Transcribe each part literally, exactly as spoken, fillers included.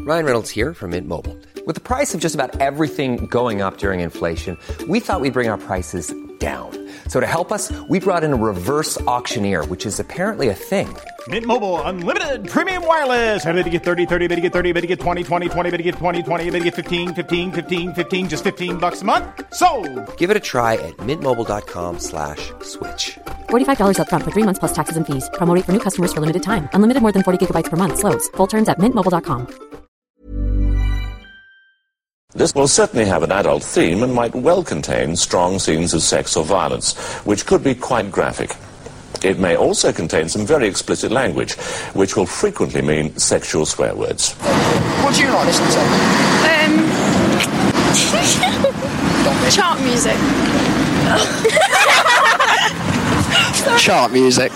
Ryan Reynolds here from Mint Mobile. With the price of just about everything going up during inflation, we thought we'd bring our prices down. So to help us, we brought in a reverse auctioneer, which is apparently a thing. Mint Mobile Unlimited Premium Wireless. How to get thirty, thirty, how to get thirty, how to get twenty, twenty, twenty, how to get twenty, twenty, how to get fifteen, fifteen, fifteen, fifteen, just fifteen bucks a month? Sold! Give it a try at mintmobile.com slash switch. forty-five dollars up front for three months plus taxes and fees. Promo rate for new customers for limited time. Unlimited more than forty gigabytes per month. Slows full terms at mint mobile dot com. This will certainly have an adult theme and might well contain strong scenes of sex or violence, which could be quite graphic. It may also contain some very explicit language, which will frequently mean sexual swear words. What do you like listening to? Um... Chart music. Chart music.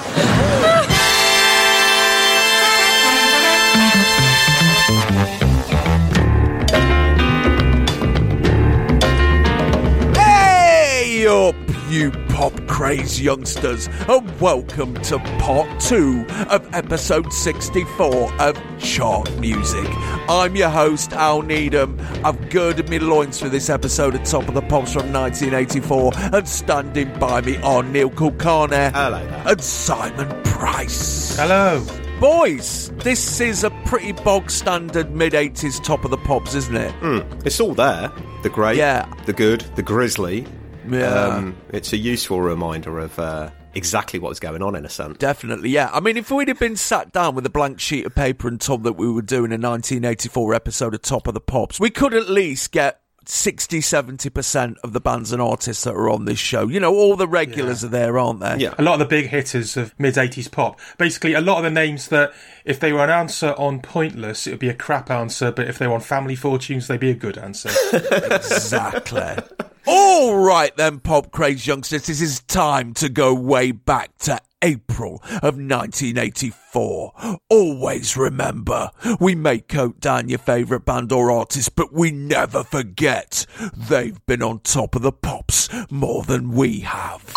Hey up, you pop craze youngsters, and welcome to part two of episode sixty-four of Chart Music. I'm your host, Al Needham. I've girded me loins for this episode of Top of the Pops from nineteen eighty-four, and standing by me are Neil Kulkarni. Hello. And Simon Price. Hello. Boys, this is a pretty bog standard mid-eighties Top of the Pops, isn't it? Mm, it's all there. The great, yeah. the good, the grisly. Yeah. Um, it's a useful reminder of uh, exactly what's going on, in a sense. Definitely, yeah. I mean, if we'd have been sat down with a blank sheet of paper and told that we were doing a nineteen eighty-four episode of Top of the Pops, we could at least get sixty, seventy percent of the bands and artists that are on this show. You know, all the regulars yeah. are there, aren't there? Yeah. A lot of the big hitters of mid-eighties pop. Basically, a lot of the names that, if they were an answer on Pointless, it would be a crap answer, but if they were on Family Fortunes, they'd be a good answer. Exactly. All right then, pop craze youngsters, this is time to go way back to April of nineteen eighty-four. Always remember, we may coat down your favourite band or artist, but we never forget they've been on Top of the Pops more than we have.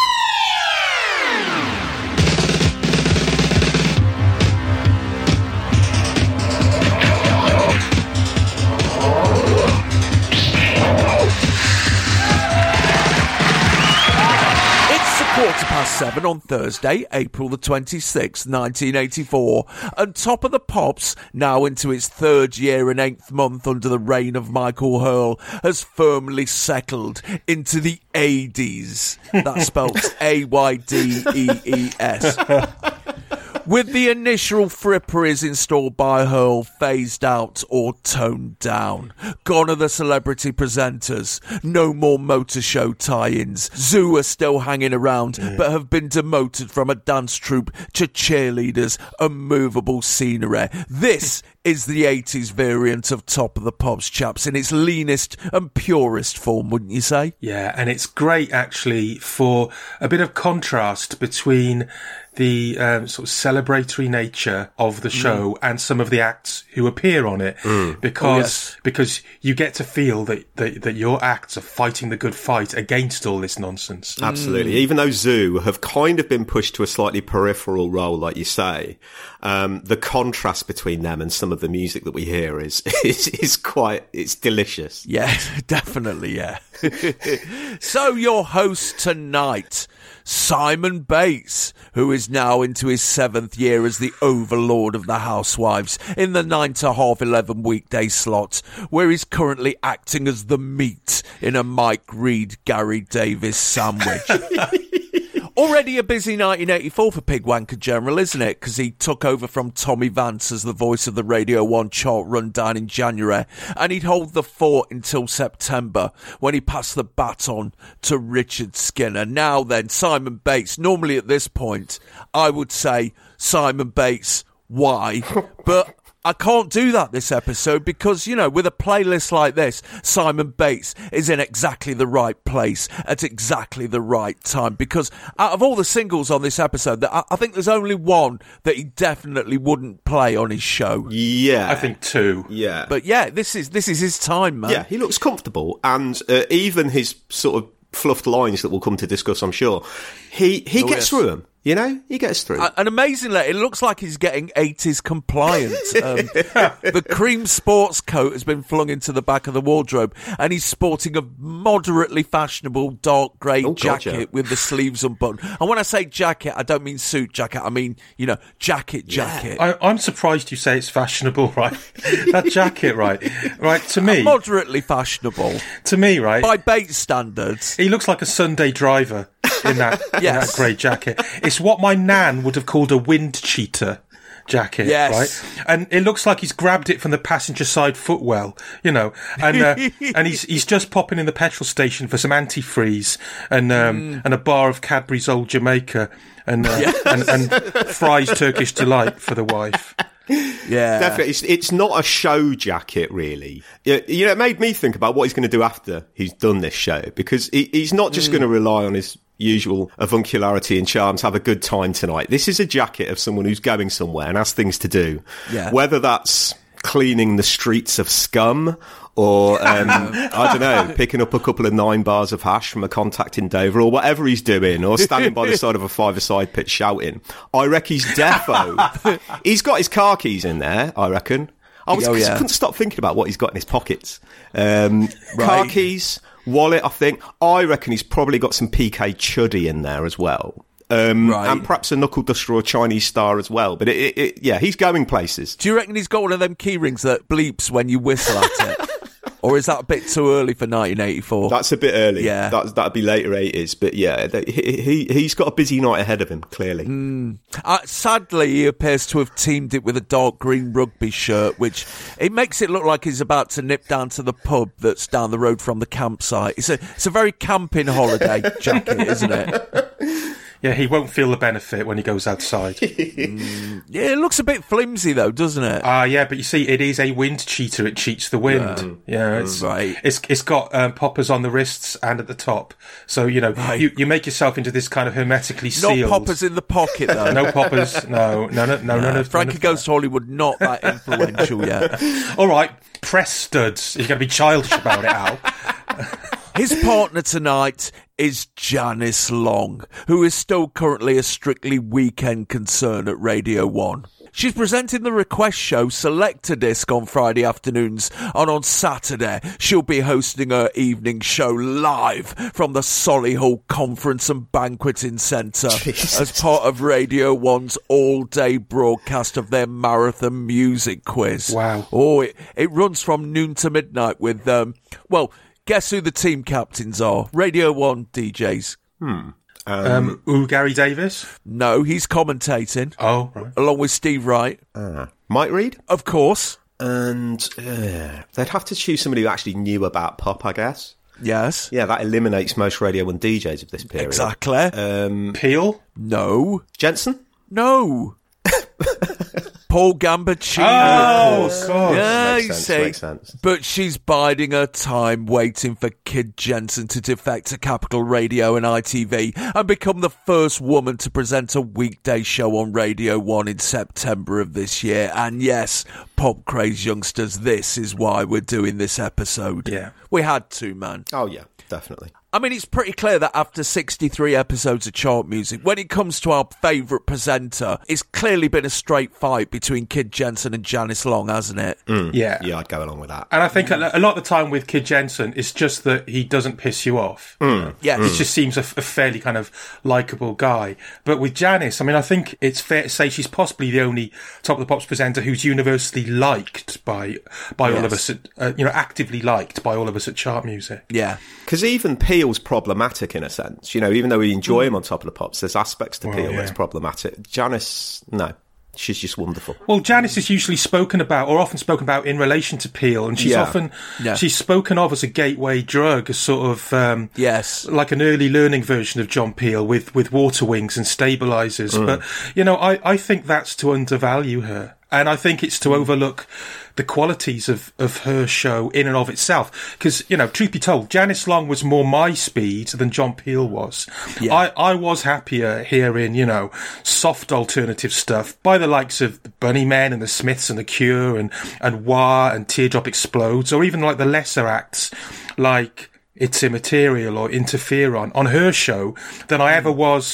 Quarter past seven on Thursday, April the twenty-sixth, nineteen eighty-four, and Top of the Pops, now into its third year and eighth month under the reign of Michael Hurl, has firmly settled into the eighties. That spells A Y D E E S. With the initial fripperies installed by Hurl phased out or toned down. Gone are the celebrity presenters. No more motor show tie-ins. Zoo are still hanging around, yeah. but have been demoted from a dance troupe to cheerleaders and movable scenery. This is the eighties variant of Top of the Pops, chaps, in its leanest and purest form, wouldn't you say? Yeah, and it's great, actually, for a bit of contrast between the um, sort of celebratory nature of the show mm. and some of the acts who appear on it, mm. because oh, yes. because you get to feel that, that that your acts are fighting the good fight against all this nonsense. Absolutely. Mm. Even though Zoo have kind of been pushed to a slightly peripheral role, like you say, um, the contrast between them and some of the music that we hear is is, is quite, it's delicious. Yeah, definitely, yeah. So your host tonight, Simon Bates, who is now into his seventh year as the overlord of the Housewives in the nine to half eleven weekday slot, where he's currently acting as the meat in a Mike Reid, Gary Davis sandwich. Already a busy nineteen eighty-four for Pigwanker General, isn't it? Because he took over from Tommy Vance as the voice of the Radio one chart rundown in January, and he'd hold the fort until September, when he passed the baton to Richard Skinner. Now then, Simon Bates. Normally at this point, I would say, Simon Bates, why? But I can't do that this episode because, you know, with a playlist like this, Simon Bates is in exactly the right place at exactly the right time, because out of all the singles on this episode, I, I think there's only one that he definitely wouldn't play on his show. Yeah. I think two. Yeah. But yeah, this is this is his time, man. Yeah, he looks comfortable, and uh, even his sort of fluffed lines that we'll come to discuss, I'm sure, he, he oh, gets yes. through them. You know, he gets through. Uh, and amazingly, it looks like he's getting eighties compliant. Um, the cream sports coat has been flung into the back of the wardrobe, and he's sporting a moderately fashionable dark grey Oh, jacket God, yeah. with the sleeves unbuttoned. And when I say jacket, I don't mean suit jacket. I mean, you know, jacket jacket. I, I'm surprised you say it's fashionable, right? That jacket, right? Right, to me... Moderately fashionable. To me, right? By Bates standards. He looks like a Sunday driver in that, Yes. in that grey jacket. It's what my nan would have called a wind cheater jacket, Yes. right? And it looks like he's grabbed it from the passenger side footwell, you know, and uh, and he's he's just popping in the petrol station for some antifreeze and um, mm. and a bar of Cadbury's Old Jamaica and uh, yes. and, and Fry's Turkish Delight for the wife. Yeah, definitely. It's, it's not a show jacket, really. You know, it made me think about what he's going to do after he's done this show, because he, he's not just mm. going to rely on his usual avuncularity and charms, have a good time tonight. This is a jacket of someone who's going somewhere and has things to do. Yeah. Whether that's cleaning the streets of scum or, um, I don't know, picking up a couple of nine bars of hash from a contact in Dover, or whatever he's doing, or standing by the side of a five-a-side pit shouting. I reckon he's defo. He's got his car keys in there, I reckon. I was, oh, yeah. couldn't stop thinking about what he's got in his pockets. Um, right. Car keys, wallet, I think. I reckon he's probably got some P K Chuddy in there as well. Um, right. And perhaps a knuckle duster or a Chinese star as well. But, it, it, it, yeah, he's going places. Do you reckon he's got one of them key rings that bleeps when you whistle at it? Or is that a bit too early for nineteen eighty-four? That's a bit early. Yeah. That, that'd be later eighties. But yeah, he, he, he's got a busy night ahead of him, clearly. Mm. Uh, sadly, he appears to have teamed it with a dark green rugby shirt, which it makes it look like he's about to nip down to the pub that's down the road from the campsite. It's a, it's a very camping holiday jacket, isn't it? Yeah, he won't feel the benefit when he goes outside. mm, yeah, it looks a bit flimsy though, doesn't it? Ah, uh, yeah, but you see, it is a wind cheater. It cheats the wind. Yeah, yeah it's right. It's it's got um, poppers on the wrists and at the top, so you know right. you, you make yourself into this kind of hermetically sealed. No poppers in the pocket though. No poppers. No, no, no, no, no. none of. Frankie Goes to Hollywood, not that influential yet. All right, press studs. You're going to be childish about it, Al. His partner tonight is Janice Long, who is still currently a Strictly Weekend concern at Radio one. She's presenting the request show Selector Disc on Friday afternoons, and on Saturday she'll be hosting her evening show live from the Solihull Conference and Banqueting Centre as part of Radio one's all-day broadcast of their marathon music quiz. Wow. Oh, it, it runs from noon to midnight with, um, well... guess who the team captains are? Radio one D Js. Hmm. Um, um, ooh, Gary Davis? No, he's commentating. Oh, right. Along with Steve Wright. Uh, Mike Reid? Of course. And uh, they'd have to choose somebody who actually knew about pop, I guess. Yes. Yeah, that eliminates most Radio one D Js of this period. Exactly. Um, Peel? No. Jensen? No. Paul Gambaccini. Oh, of course. Yeah, makes you sense, see. makes sense. But she's biding her time waiting for Kid Jensen to defect to Capital Radio and I T V and become the first woman to present a weekday show on Radio one in September of this year. And yes, pop craze youngsters, this is why we're doing this episode. Yeah. We had to, man. Oh, yeah, definitely. I mean, it's pretty clear that after sixty-three episodes of chart music, when it comes to our favourite presenter, it's clearly been a straight fight between Kid Jensen and Janice Long, hasn't it? Mm. Yeah. Yeah, I'd go along with that. And I think a lot of the time with Kid Jensen, it's just that he doesn't piss you off. Mm. Yes. He just seems a, a fairly kind of likeable guy. But with Janice, I mean, I think it's fair to say she's possibly the only Top of the Pops presenter who's universally liked by by yes. all of us, at, uh, you know, actively liked by all of us at Chart Music. Yeah. Because even Peel's problematic in a sense. You know, even though we enjoy him on Top of the Pops, there's aspects to Well, Peel yeah. that's problematic. Janice, no. She's just wonderful. Well, Janice is usually spoken about, or often spoken about, in relation to Peel, and she's Yeah. often Yeah. she's spoken of as a gateway drug, as sort of um, Yes. like an early learning version of John Peel with with water wings and stabilisers. Mm. But you know, I I think that's to undervalue her, and I think it's to overlook the qualities of, of her show in and of itself. Because, you know, truth be told, Janice Long was more my speed than John Peel was. Yeah. I, I was happier hearing, you know, soft alternative stuff by the likes of the Bunnymen and the Smiths and the Cure and, and Wah and Teardrop Explodes, or even like the lesser acts like It's Immaterial or Interferon on her show than I ever was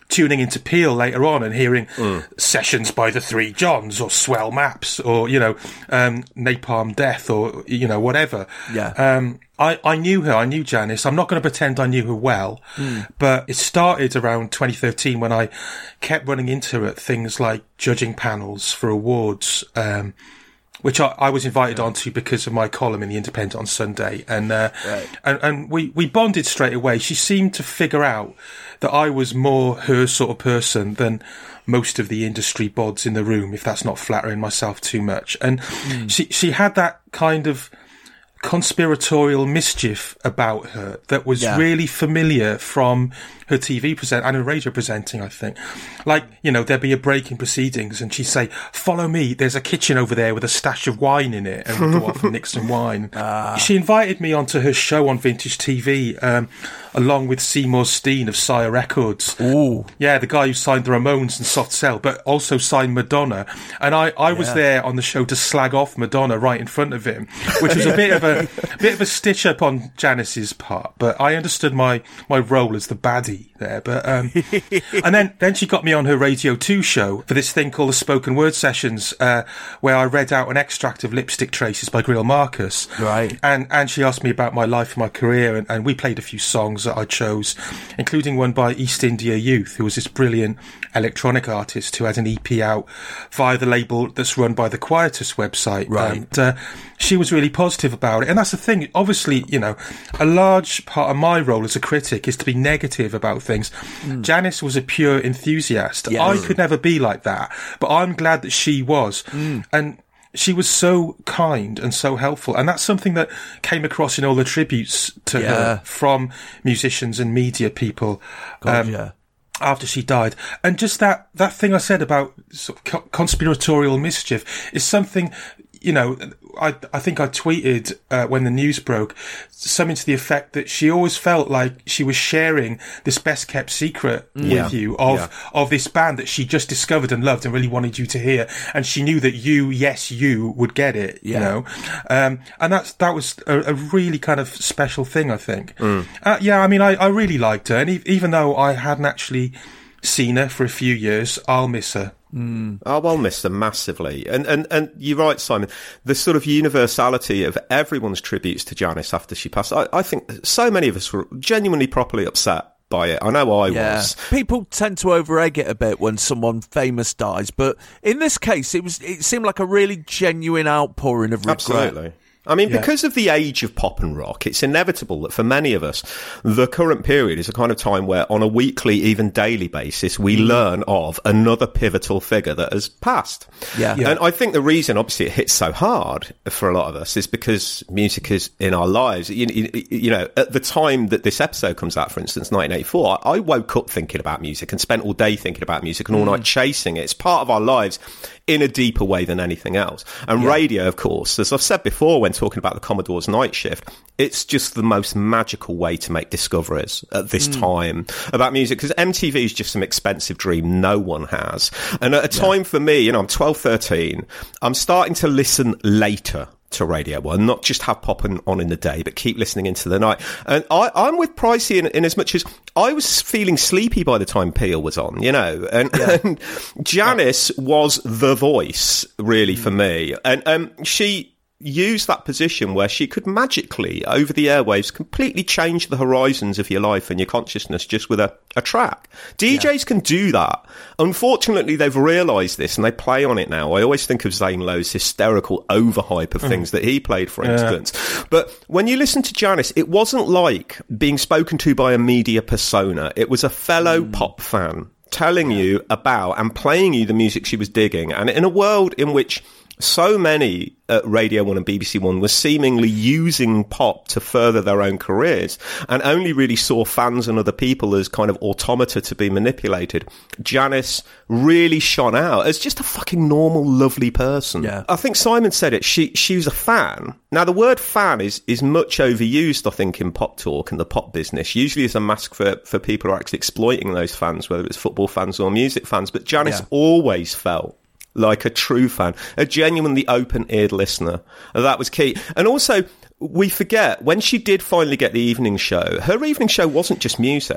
tuning into Peel later on and hearing mm. Sessions by the Three Johns or Swell Maps or, you know, um, Napalm Death or, you know, whatever. Yeah. Um, I, I knew her. I knew Janice. I'm not going to pretend I knew her well, mm. but it started around twenty thirteen when I kept running into her at things like judging panels for awards, um, which I, I was invited yeah. onto because of my column in The Independent on Sunday. And, uh, right. and, and we, we bonded straight away. She seemed to figure out that I was more her sort of person than most of the industry bods in the room, if that's not flattering myself too much. And mm. she, she had that kind of conspiratorial mischief about her that was yeah. really familiar from her T V present and her radio presenting, I think. Like, you know, there'd be a break in proceedings and she'd say, follow me, there's a kitchen over there with a stash of wine in it, and we'd go off and nick some wine. Uh. She invited me onto her show on Vintage T V, um, along with Seymour Steen of Sire Records. Ooh. Yeah, the guy who signed the Ramones and Soft Cell, but also signed Madonna. And I, I was yeah. there on the show to slag off Madonna right in front of him, which was a bit of a, a bit of a stitch up on Janice's part, but I understood my, my role as the baddie there. But um, and then, then she got me on her Radio two show for this thing called the Spoken Word Sessions, uh, where I read out an extract of Lipstick Traces by Greil Marcus. Right. And and she asked me about my life and my career, and, and we played a few songs that I chose, including one by East India Youth, who was this brilliant electronic artist who had an E P out via the label that's run by the Quietus website. Right. And uh, she was really positive about it. And that's the thing. Obviously, you know, a large part of my role as a critic is to be negative about things. Mm. Janice was a pure enthusiast. Yes. I could never be like that, but I'm glad that she was. Mm. And she was so kind and so helpful. And that's something that came across in all the tributes to yeah. her from musicians and media people. God, um, yeah. After she died. And just that, that thing I said about sort of co- conspiratorial mischief is something, you know, I, I think I tweeted uh, when the news broke something to the effect that she always felt like she was sharing this best kept secret yeah. with you of, yeah. of this band that she just discovered and loved and really wanted you to hear. And she knew that you, yes, you would get it, yeah. you know? Um, and that's, that was a, a really kind of special thing, I think. Mm. Uh, yeah, I mean, I, I really liked her. And e- even though I hadn't actually seen her for a few years, I'll miss her. Mm. Oh, I'll miss them massively. And, and and you're right, Simon. The sort of universality of everyone's tributes to Janice after she passed. I, I think so many of us were genuinely properly upset by it. I know I yeah. was. People tend to over-egg it a bit when someone famous dies, but in this case, it was it seemed like a really genuine outpouring of regret. Absolutely. I mean, yeah. because of the age of pop and rock, it's inevitable that for many of us, the current period is a kind of time where on a weekly, even daily basis, we mm. learn of another pivotal figure that has passed. Yeah. yeah. And I think the reason, obviously, it hits so hard for a lot of us is because music is in our lives. You, you, you know, at the time that this episode comes out, for instance, nineteen eighty-four, I, I woke up thinking about music and spent all day thinking about music and all mm. night chasing it. It's part of our lives in a deeper way than anything else. And yeah. radio, of course, as I've said before when talking about the Commodore's Night Shift, it's just the most magical way to make discoveries at this mm. time about music, because M T V is just some expensive dream no one has. And at a time yeah. for me, you know, I'm twelve, thirteen, I'm starting to listen later to Radio one, not just have pop on in the day, but keep listening into the night. And I, I'm with Pricey in, in as much as I was feeling sleepy by the time Peel was on, you know, and, yeah. and Janice yeah. was the voice, really, mm. for me. And um, she used that position where she could magically, over the airwaves, completely change the horizons of your life and your consciousness just with a, a track. D Js yeah. can do that. Unfortunately, they've realised this and they play on it now. I always think of Zane Lowe's hysterical overhype of mm. things that he played, for yeah. instance. But when you listen to Janice, it wasn't like being spoken to by a media persona. It was a fellow mm. pop fan telling yeah. you about and playing you the music she was digging. And in a world in which so many at Radio one and B B C One were seemingly using pop to further their own careers and only really saw fans and other people as kind of automata to be manipulated, Janice really shone out as just a fucking normal, lovely person. Yeah. I think Simon said it. She she was a fan. Now, the word fan is, is much overused, I think, in pop talk and the pop business, usually as a mask for, for people who are actually exploiting those fans, whether it's football fans or music fans. But Janice yeah. always felt like a true fan, a genuinely open-eared listener. And that was key. And also, we forget, when she did finally get the evening show, her evening show wasn't just music.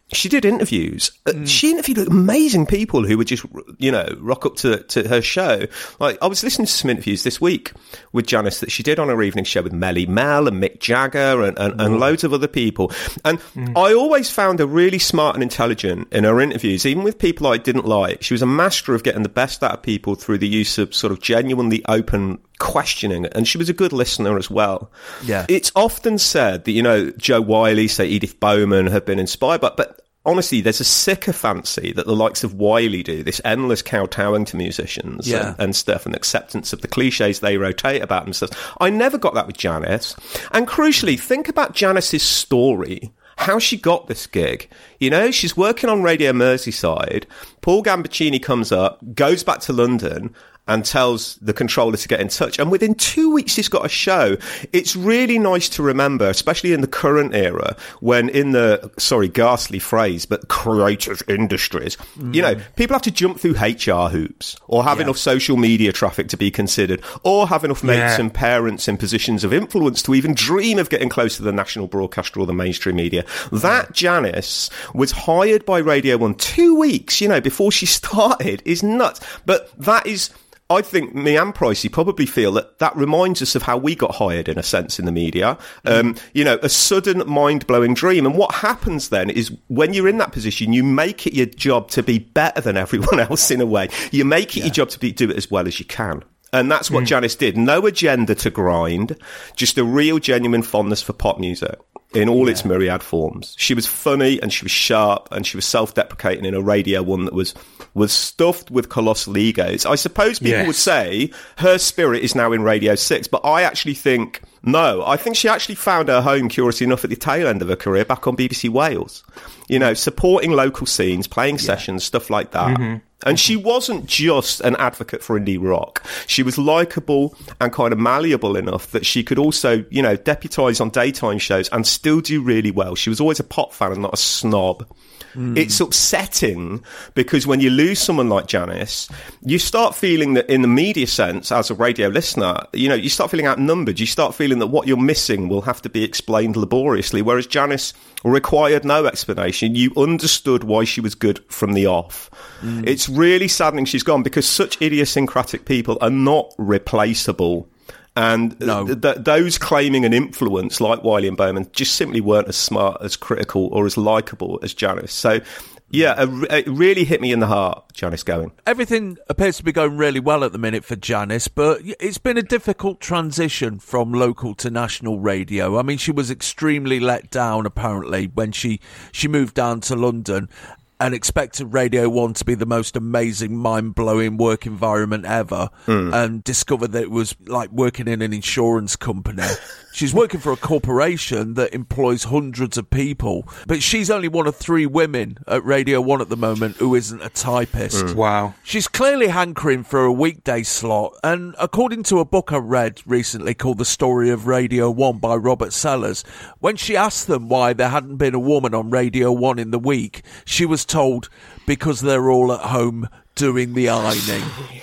she did interviews. Mm. She interviewed amazing people who would just, you know, rock up to, to her show. Like, I was listening to some interviews this week with Janice that she did on her evening show with Melly Mel and Mick Jagger and, and, and loads of other people. And mm. I always found her really smart and intelligent in her interviews, even with people I didn't like. She was a master of getting the best out of people through the use of sort of genuinely open questioning, and she was a good listener as well. Yeah. It's often said that, you know, Joe Wiley, say Edith Bowman, have been inspired, but, but honestly, there's a sycophancy that the likes of Wiley do, this endless kowtowing to musicians yeah. and, and stuff, and acceptance of the cliches they rotate about themselves. I never got that with Janice. And crucially, think about Janice's story. How she got this gig. You know, she's working on Radio Merseyside. Paul Gambaccini comes up, goes back to London, and tells the controller to get in touch. And within two weeks, he's got a show. It's really nice to remember, especially in the current era, when in the, sorry, ghastly phrase, but creative industries, mm. you know, people have to jump through H R hoops, or have yeah. enough social media traffic to be considered, or have enough mates yeah. and parents in positions of influence to even dream of getting close to the national broadcaster or the mainstream media. That Janice was hired by Radio one two weeks, you know, before she started, is nuts. But that is... I think me and Pricey probably feel that that reminds us of how we got hired, in a sense, in the media. Um, you know, a sudden, mind-blowing dream. And what happens then is when you're in that position, you make it your job to be better than everyone else in a way. You make it yeah. your job to be, do it as well as you can. And that's what mm. Janice did. No agenda to grind, just a real, genuine fondness for pop music in all yeah. its myriad forms. She was funny and she was sharp and she was self-deprecating in a Radio one that was was stuffed with colossal egos. I suppose people yes. would say her spirit is now in Radio six, but I actually think, no, I think she actually found her home, curiously enough, at the tail end of her career back on B B C Wales. You know, supporting local scenes, playing yeah. sessions, stuff like that. Mm-hmm. And she wasn't just an advocate for indie rock. She was likeable and kind of malleable enough that she could also, you know, deputise on daytime shows and still do really well. She was always a pop fan and not a snob. Mm. It's upsetting because when you lose someone like Janice, you start feeling that in the media sense, as a radio listener, you know, you start feeling outnumbered. You start feeling that what you're missing will have to be explained laboriously, whereas Janice required no explanation. You understood why she was good from the off. Mm. It's really saddening she's gone because such idiosyncratic people are not replaceable. And no. th- th- those claiming an influence like Wiley and Bowman just simply weren't as smart, as critical, or as likeable as Janice. So, yeah, it really hit me in the heart, Janice going. Everything appears to be going really well at the minute for Janice, but it's been a difficult transition from local to national radio. I mean, she was extremely let down, apparently, when she, she moved down to London and expected Radio one to be the most amazing, mind-blowing work environment ever, mm. and discovered that it was like working in an insurance company. She's working for a corporation that employs hundreds of people, but she's only one of three women at Radio one at the moment who isn't a typist. Mm. Wow. She's clearly hankering for a weekday slot, and according to a book I read recently called The Story of Radio one by Robert Sellers, when she asked them why there hadn't been a woman on Radio one in the week, she was told because they're all at home doing the ironing.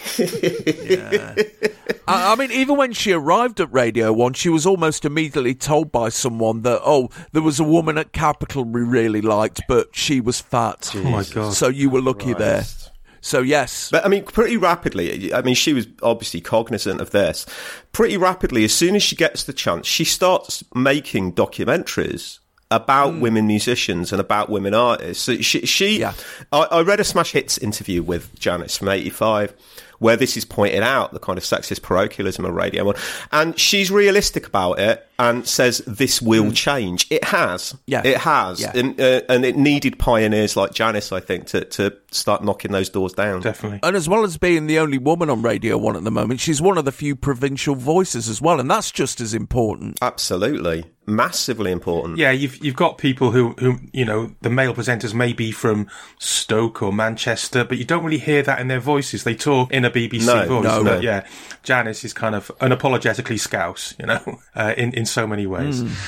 yeah. I, I mean, even when she arrived at Radio one, she was almost immediately told by someone that, oh, there was a woman at Capital we really liked, but she was fat. Jesus. Oh, my God. So you were lucky Christ. there. So, yes. But, I mean, pretty rapidly, I mean, she was obviously cognizant of this. Pretty rapidly, as soon as she gets the chance, she starts making documentaries about mm. women musicians and about women artists. So she, she yeah. I, I read a Smash Hits interview with Janice from eighty-five, where this is pointed out, the kind of sexist parochialism of Radio one. And she's realistic about it and says this will mm. change. It has. Yeah. It has. Yeah. And, uh, and it needed pioneers like Janice, I think, to, to start knocking those doors down. Definitely. And as well as being the only woman on Radio one at the moment, she's one of the few provincial voices as well, and that's just as important. Absolutely. Massively important. Yeah, you've you've got people who, who, you know, the male presenters may be from Stoke or Manchester, but you don't really hear that in their voices. They talk in a B B C no, voice. No, but no. Yeah, Janice is kind of unapologetically Scouse, you know, uh, in, in so many ways. Mm.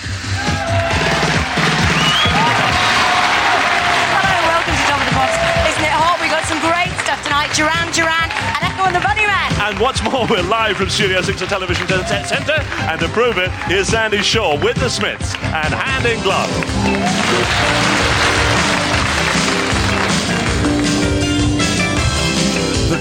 Hello, welcome to Top of the Pops. Isn't it hot? We got some great stuff tonight. Duran Duran and Echo and the Bunnymen. And what's more, we're live from Studio six of Television Centre, and to prove it, here's Sandy Shaw with the Smiths and Hand in Glove.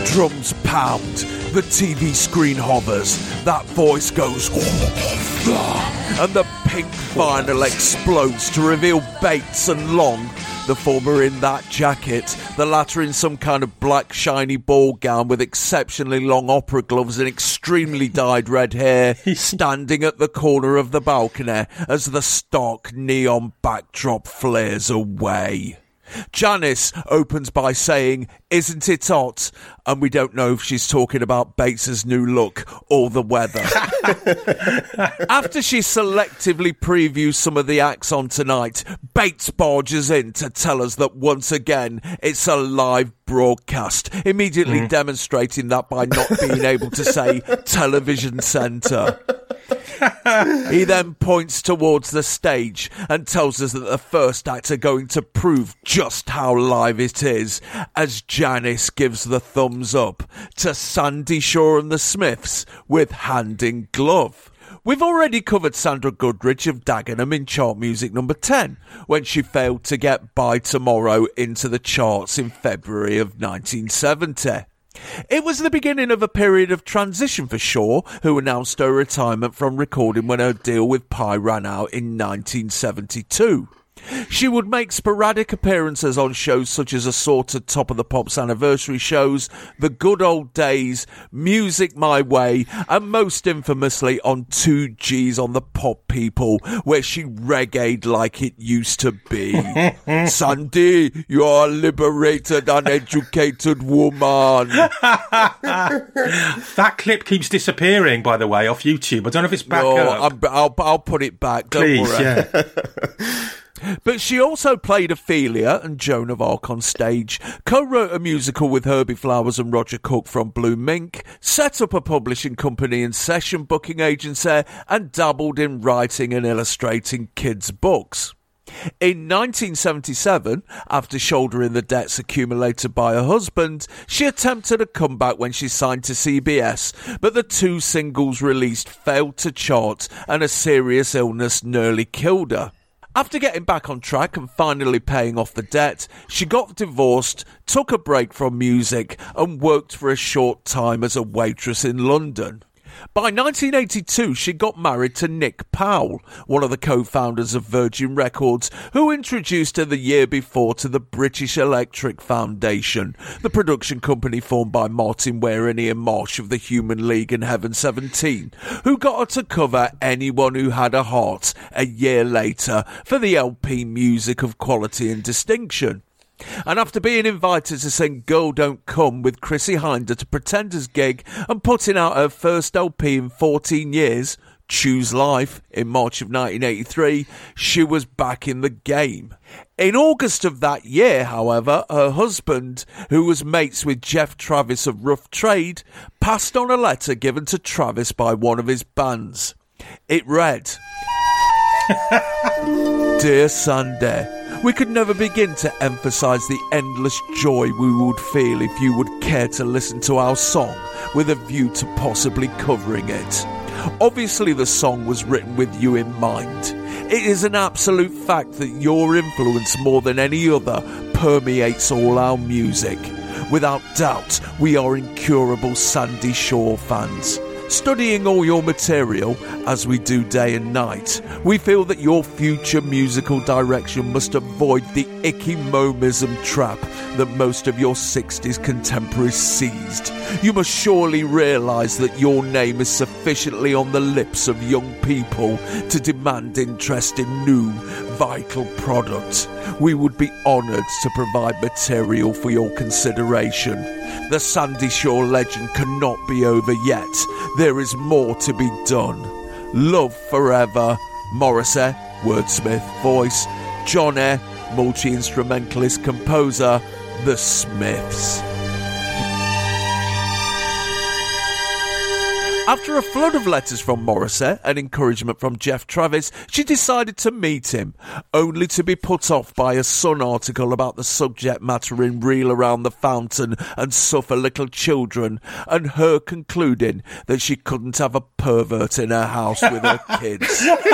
drums pound, the T V screen hovers, that voice goes, and the pink vinyl explodes to reveal Bates and Long, the former in that jacket, the latter in some kind of black shiny ball gown with exceptionally long opera gloves and extremely dyed red hair, standing at the corner of the balcony as the stark neon backdrop flares away. Janice opens by saying, "Isn't it hot?" And we don't know if she's talking about Bates's new look or the weather. After she selectively previews some of the acts on tonight, Bates barges in to tell us that once again it's a live broadcast, immediately mm. demonstrating that by not being able to say television centre. He then points towards the stage and tells us that the first act are going to prove just how live it is, as Janice gives the thumbs up to Sandy Shaw and the Smiths with Hand in Glove. We've already covered Sandra Goodrich of Dagenham in chart music number ten, when she failed to get By Tomorrow into the charts in February of nineteen seventy. It was the beginning of a period of transition for Shaw, who announced her retirement from recording when her deal with Pye ran out in nineteen seventy-two. She would make sporadic appearances on shows such as assorted Top of the Pops anniversary shows, The Good Old Days, Music My Way, and most infamously on two G's on the Pop People, where she reggae'd like it used to be. Sandy, you are a liberated and educated woman. That clip keeps disappearing, by the way, off YouTube. I don't know if it's back no, up. I'm, I'll, I'll put it back, don't Please, worry. Yeah. But she also played Ophelia and Joan of Arc on stage, co-wrote a musical with Herbie Flowers and Roger Cook from Blue Mink, set up a publishing company and session booking agency, and dabbled in writing and illustrating kids' books. In nineteen seventy-seven, after shouldering the debts accumulated by her husband, she attempted a comeback when she signed to C B S, but the two singles released failed to chart and a serious illness nearly killed her. After getting back on track and finally paying off the debt, she got divorced, took a break from music, and worked for a short time as a waitress in London. By nineteen eighty-two, she got married to Nick Powell, one of the co-founders of Virgin Records, who introduced her the year before to the British Electric Foundation, the production company formed by Martin Ware and Ian Marsh of the Human League and Heaven seventeen, who got her to cover Anyone Who Had a Heart a year later for the L P Music of Quality and Distinction. And after being invited to sing Girl Don't Come with Chrissie Hynde at a Pretenders gig and putting out her first L P in fourteen years, Choose Life, in March of nineteen eighty-three, she was back in the game. In August of that year, however, her husband, who was mates with Jeff Travis of Rough Trade, passed on a letter given to Travis by one of his bands. It read, Dear Sandy, we could never begin to emphasise the endless joy we would feel if you would care to listen to our song with a view to possibly covering it. Obviously the song was written with you in mind. It is an absolute fact that your influence more than any other permeates all our music. Without doubt, we are incurable Sandy Shaw fans. Studying all your material, as we do day and night, we feel that your future musical direction must avoid the icky momism trap that most of your sixties contemporaries seized. You must surely realise that your name is sufficiently on the lips of young people to demand interest in new, vital product. We would be honoured to provide material for your consideration. The Sandy Shaw legend cannot be over yet. There is more to be done. Love forever. Morrissey, wordsmith, voice. Johnny, multi-instrumentalist, composer. The Smiths. After a flood of letters from Morrissey and encouragement from Jeff Travis, she decided to meet him, only to be put off by a Sun article about the subject matter in Reel Around the Fountain and Suffer Little Children, and her concluding that she couldn't have a pervert in her house with her kids.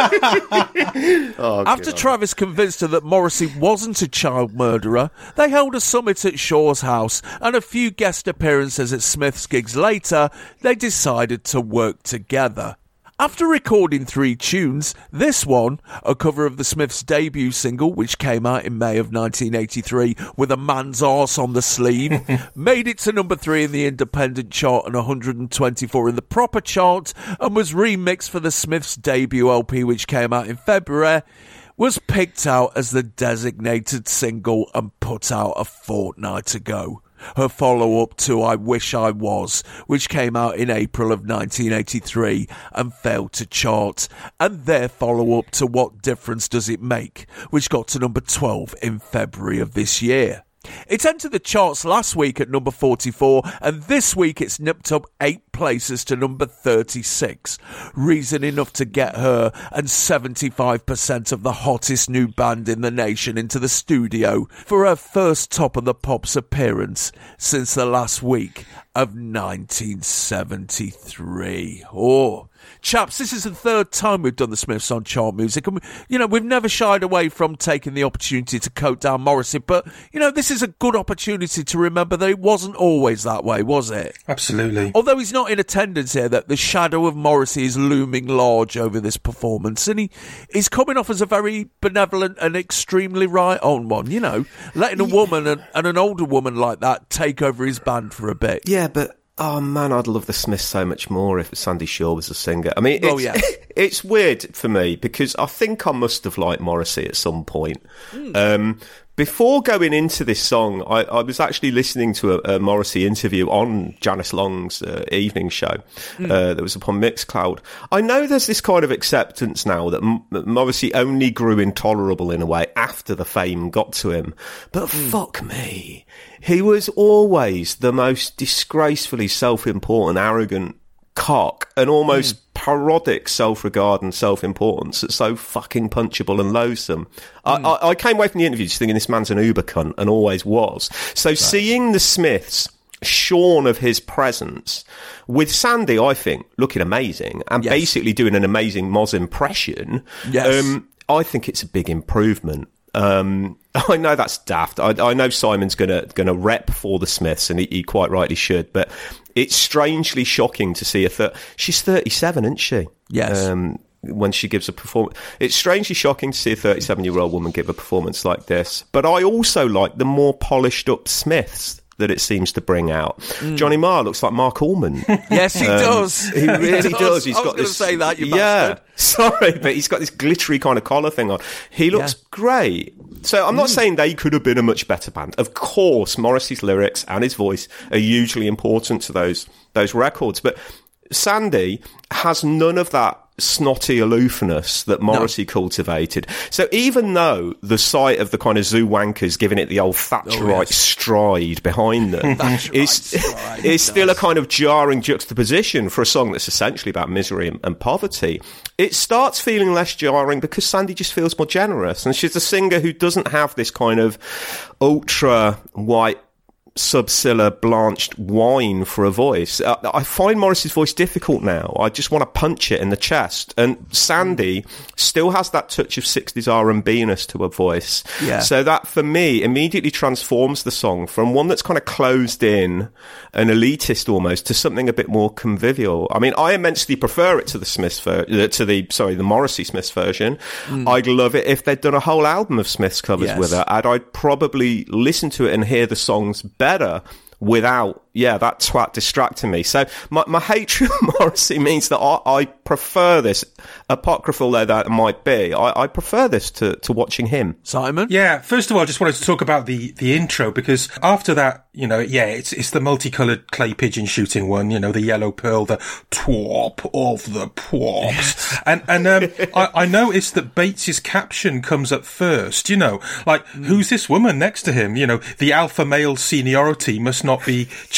oh, After Travis convinced her that Morrissey wasn't a child murderer, they held a summit at Shaw's house, and a few guest appearances at Smith's gigs later, they decided to work together. After recording three tunes, this one, a cover of the Smiths' debut single, which came out in May of nineteen eighty-three, with a man's arse on the sleeve, made it to number three in the independent chart and one hundred twenty-four in the proper chart, and was remixed for the Smiths' debut L P, which came out in February, was picked out as the designated single and put out a fortnight ago. Her follow-up to I Wish I Was, which came out in April of nineteen eighty-three and failed to chart, and their follow-up to What Difference Does It Make, which got to number twelve in February of this year. It entered the charts last week at number forty-four, and this week it's nipped up eight places to number thirty-six. Reason enough to get her and seventy-five percent of the hottest new band in the nation into the studio for her first Top of the Pops appearance since the last week of nineteen seventy-three. Oh, chaps, this is the third time we've done the Smiths on Chart Music, and, you know, we've never shied away from taking the opportunity to coat down Morrissey, but, you know, this is a good opportunity to remember that it wasn't always that way, was it? Absolutely. Although he's not in attendance here, that the shadow of Morrissey is looming large over this performance, and he he's coming off as a very benevolent and extremely right on one, you know, letting a woman and, and an older woman like that take over his band for a bit. Yeah, but oh man, I'd love the Smiths so much more if Sandy Shaw was a singer. I mean, it's, oh, yeah. it's weird for me because I think I must have liked Morrissey at some point. Mm. Um, before going into this song, I, I was actually listening to a, a Morrissey interview on Janice Long's uh, evening show mm. uh, that was upon Mixcloud. I know there's this kind of acceptance now that M- Morrissey only grew intolerable in a way after the fame got to him. But mm. fuck me. He was always the most disgracefully self-important, arrogant cock and almost mm. parodic self-regard and self-importance that's so fucking punchable and loathsome. Mm. I, I, I came away from the interview just thinking this man's an uber cunt and always was. So right. Seeing the Smiths shorn of his presence, with Sandy, I think, looking amazing and yes. basically doing an amazing Moz impression, yes. um, I think it's a big improvement. Um, I know that's daft. I, I know Simon's gonna gonna rep for the Smiths, and he, he quite rightly should. But it's strangely shocking to see a thir- she's thirty-seven, isn't she? Yes. Um, when she gives a performance, it's strangely shocking to see a thirty-seven-year-old woman give a performance like this. But I also like the more polished up Smiths that it seems to bring out. Mm. Johnny Marr looks like Mark Allman. Yes, he um, does. He really he does. does. He's I was got this. Say that, you yeah, bastard. Sorry, but he's got this glittery kind of collar thing on. He looks yeah. great. So I'm not mm. saying they could have been a much better band. Of course, Morrissey's lyrics and his voice are hugely important to those those records, but Sandy has none of that snotty aloofness that Morrissey no. cultivated. So even though the sight of the kind of zoo wankers giving it the old Thatcherite oh, yes. stride behind them is is still a kind of jarring juxtaposition for a song that's essentially about misery and, and poverty. It starts feeling less jarring because Sandy just feels more generous, and she's a singer who doesn't have this kind of ultra white Subsilla blanched wine for a voice. Uh, I find Morrissey's voice difficult now. I just want to punch it in the chest. And Sandy still has that touch of sixties R and B-ness to her voice. Yeah. So that, for me, immediately transforms the song from one that's kind of closed in and elitist almost to something a bit more convivial. I mean, I immensely prefer it to the Smiths ver- to the sorry the Morrissey Smiths version. Mm. I'd love it if they'd done a whole album of Smiths covers yes. with her, and I'd probably listen to it and hear the songs better without, yeah, that twat distracting me. So my, my hatred of Morrissey means that I, I prefer this, apocryphal though that might be, I, I prefer this to, to watching him. Simon? Yeah, first of all, I just wanted to talk about the, the intro, because after that, you know, yeah, it's it's the multicoloured clay pigeon shooting one, you know, the yellow pearl, the twop of the pwops. And, and um, I, I noticed that Bates's caption comes up first, you know, like, mm. who's this woman next to him? You know, the alpha male seniority must not be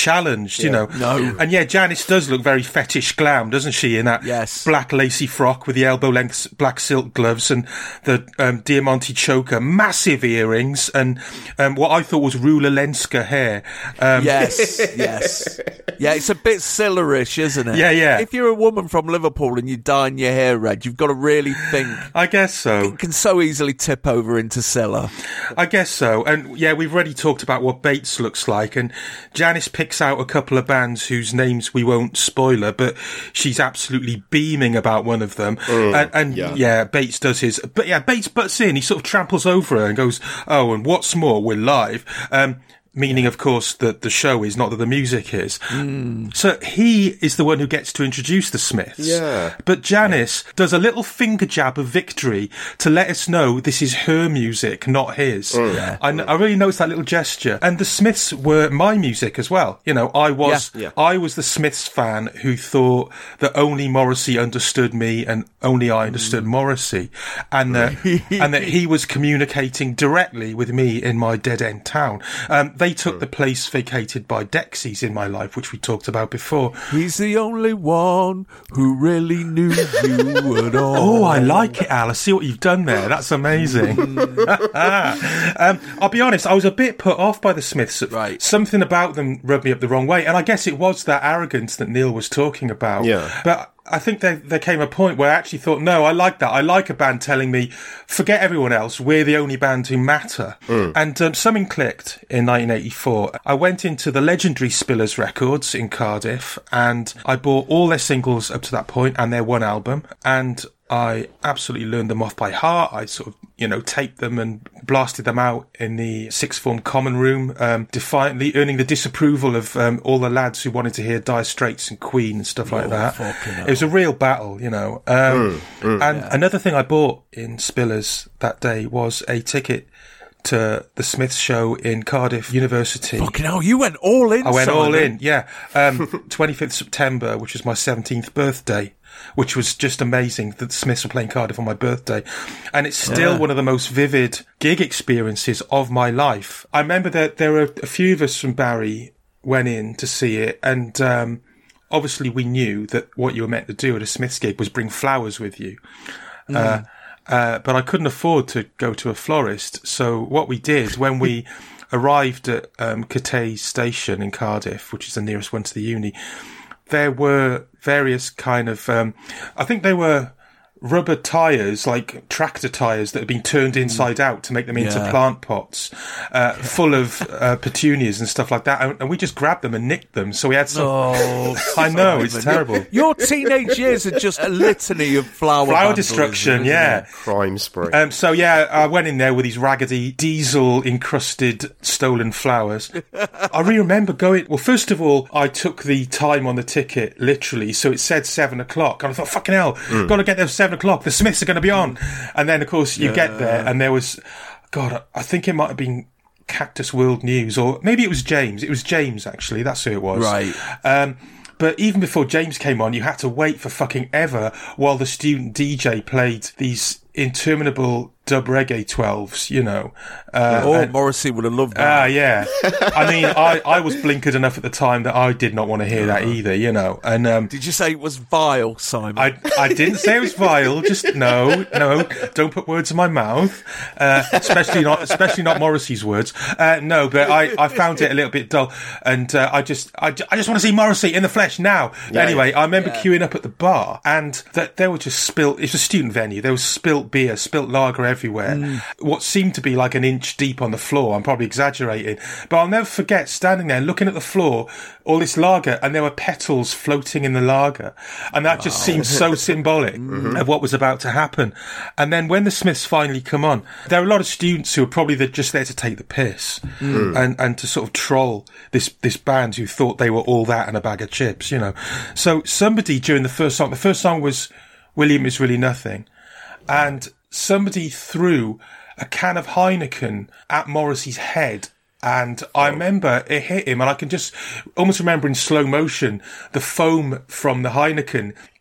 challenged, Yeah. you know. No. And yeah, Janice does look very fetish glam, doesn't she, in that Yes. black lacy frock with the elbow length black silk gloves and the um, Diamante choker, massive earrings, and um, what I thought was Rula Lenska hair. Um, Yes, yes. Yeah, it's a bit Scylla-ish, isn't it? Yeah, yeah. If you're a woman from Liverpool and you're dyeing your hair red, you've got to really think. I guess so. It can so easily tip over into Scylla. I guess so. And yeah, we've already talked about what Bates looks like, and Janice picks out a couple of bands whose names we won't spoiler, but she's absolutely beaming about one of them. Mm, and and yeah. yeah. Bates does his, but yeah, Bates butts in, he sort of tramples over her and goes, oh, and what's more, we're live. Um, Meaning, of course, that the show is, not that the music is. Mm. So he is the one who gets to introduce the Smiths. Yeah. But Janice does a little finger jab of victory to let us know this is her music, not his. Mm. Yeah. I, I really noticed that little gesture. And the Smiths were my music as well. You know, I was, Yeah. Yeah. I was the Smiths fan who thought that only Morrissey understood me and only I understood mm. Morrissey. And that, and that he was communicating directly with me in my dead-end town. Um, They took the place vacated by Dexys in my life, which we talked about before. He's the only one who really knew you at all. Oh, I like it, Al. I see what you've done there. That's amazing. um, I'll be honest, I was a bit put off by the Smiths. Right. Something about them rubbed me up the wrong way. And I guess it was that arrogance that Neil was talking about. Yeah. But I think there, there came a point where I actually thought, no, I like that. I like a band telling me, forget everyone else, we're the only band who matter. Mm. And um, something clicked in nineteen eighty-four. I went into the legendary Spillers Records in Cardiff and I bought all their singles up to that point and their one album. And I absolutely learned them off by heart. I sort of, you know, taped them and blasted them out in the sixth form common room, um, defiantly earning the disapproval of um, all the lads who wanted to hear Dire Straits and Queen and stuff like oh, that. It was a real battle, you know. Um, mm, mm, and yeah. another thing I bought in Spillers that day was a ticket to the Smiths show in Cardiff University. Fucking hell, you went all in, I went Simon. all in, yeah. Um, twenty-fifth September, which was my seventeenth birthday, which was just amazing that the Smiths were playing Cardiff on my birthday. And it's still Yeah. one of the most vivid gig experiences of my life. I remember that there were a few of us from Barry went in to see it, and um, obviously we knew that what you were meant to do at a Smiths gig was bring flowers with you. Mm. Uh, uh, but I couldn't afford to go to a florist. So what we did when we arrived at um, Cathay Station in Cardiff, which is the nearest one to the uni, there were various kind of, um, I think they were rubber tyres, like tractor tyres that had been turned inside out to make them into Yeah. plant pots, uh, full of uh, petunias and stuff like that. And, and we just grabbed them and nicked them. So we had some... Oh, I know, it's Simon. terrible. Your teenage years are just a litany of flower Flower vandalism, destruction, isn't yeah. it? Crime spree. Um, so yeah, I went in there with these raggedy diesel-encrusted stolen flowers. I really remember going... Well, first of all, I took the time on the ticket, literally, so it said seven o'clock. And I thought, fucking hell, Mm. got to get there at seven o'clock. The Smiths are going to be on. And then, of course, you Yeah. get there, and there was... God, I think it might have been Cactus World News, or maybe it was James. It was James, actually. That's who it was. Right. Um... But even before James came on, you had to wait for fucking ever while the student D J played these interminable dub reggae twelves, you know. Uh, oh, and- Morrissey would have loved that. Ah, yeah. I mean, I, I was blinkered enough at the time that I did not want to hear that either, you know. And um, Did you say it was vile, Simon? I I didn't say it was vile. Just no, no. Don't put words in my mouth. Uh, especially not, especially not Morrissey's words. Uh, no, but I, I found it a little bit dull, and uh, I just I, ju- I just want to see Morrissey in the flesh now. Yeah, anyway, yeah. I remember Yeah. queuing up at the bar, and that there were just spilt. It's a student venue. There was spilt beer, spilt lager everywhere. Mm. What seemed to be like an inch deep on the floor. I'm probably exaggerating, but I'll never forget standing there looking at the floor, all this lager, and there were petals floating in the lager, and that just seemed so symbolic Mm-hmm. of what was about to happen. And then when the Smiths finally come on, there were a lot of students who were probably the, just there to take the piss Mm. and and to sort of troll this this band who thought they were all that and a bag of chips, you know. So somebody during the first song, the first song was William Is Really Nothing, and somebody threw a can of Heineken at Morrissey's head. And I remember it hit him, and I can just almost remember in slow motion the foam from the Heineken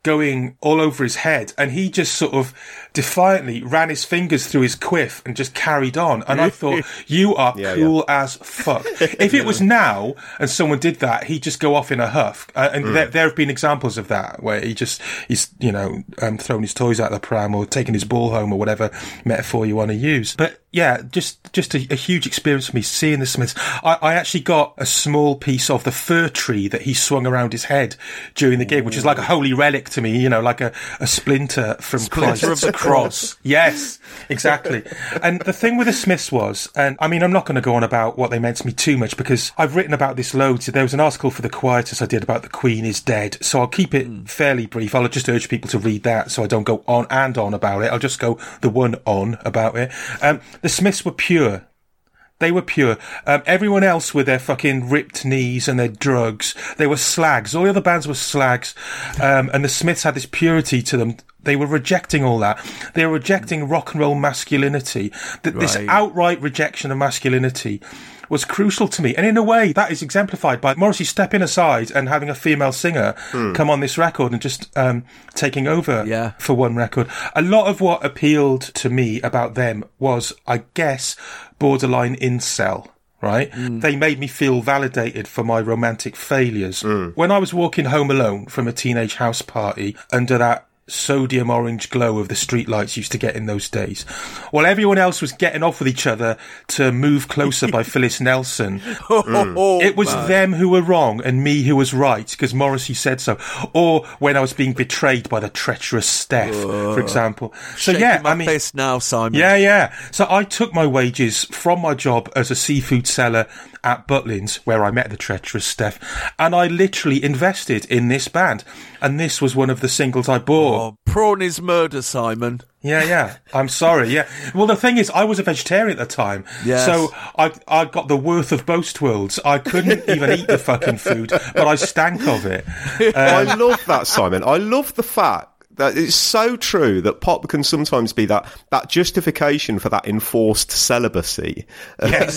going all over his head, and he just sort of defiantly ran his fingers through his quiff and just carried on. And I thought, you are yeah, cool yeah. as fuck. If it was now and someone did that, he'd just go off in a huff. Uh, and mm. there, there have been examples of that where he just, he's, you know, um, thrown his toys out the pram or taken his ball home or whatever metaphor you want to use. But yeah, just just a, a huge experience for me seeing the Smiths. I, I actually got a small piece of the fir tree that he swung around his head during the gig, which is like a holy relic to me, you know, like a, a splinter from Splinter Christ. of the cross. Yes, exactly. And the thing with the Smiths was, and I mean, I'm not going to go on about what they meant to me too much because I've written about this loads. There was an article for The Quietus I did about The Queen is Dead, so I'll keep it mm. fairly brief. I'll just urge people to read that so I don't go on and on about it. I'll just go the one on about it. Um, the Smiths were pure. They were pure. Um, everyone else with their fucking ripped knees and their drugs, they were slags. All the other bands were slags. Um, and the Smiths had this purity to them. They were rejecting all that. They were rejecting rock and roll masculinity. Th- right. This outright rejection of masculinity was crucial to me. And in a way, that is exemplified by Morrissey stepping aside and having a female singer mm. come on this record and just um, taking over yeah. for one record. A lot of what appealed to me about them was, I guess, borderline incel. Right? Mm. They made me feel validated for my romantic failures. Mm. When I was walking home alone from a teenage house party under that sodium orange glow of the streetlights used to get in those days, while everyone else was getting off with each other to Move Closer by Phyllis Nelson, mm. it was man. them who were wrong and me who was right because Morrissey said so. Or when I was being betrayed by the treacherous Steph, uh, for example. So shaking yeah, my I mean, fist now, Simon. Yeah, yeah. So I took my wages from my job as a seafood seller at Butlins, where I met the treacherous Steph, and I literally invested in this band. And this was one of the singles I bought. Oh, prawn is murder, Simon. Yeah, yeah. I'm sorry, yeah. Well, the thing is, I was a vegetarian at the time. Yes. So I I got the worth of both worlds. I couldn't even eat the fucking food, but I stank of it. Um, I love that, Simon. I love the fact that it's so true that pop can sometimes be that, that justification for that enforced celibacy. Yes.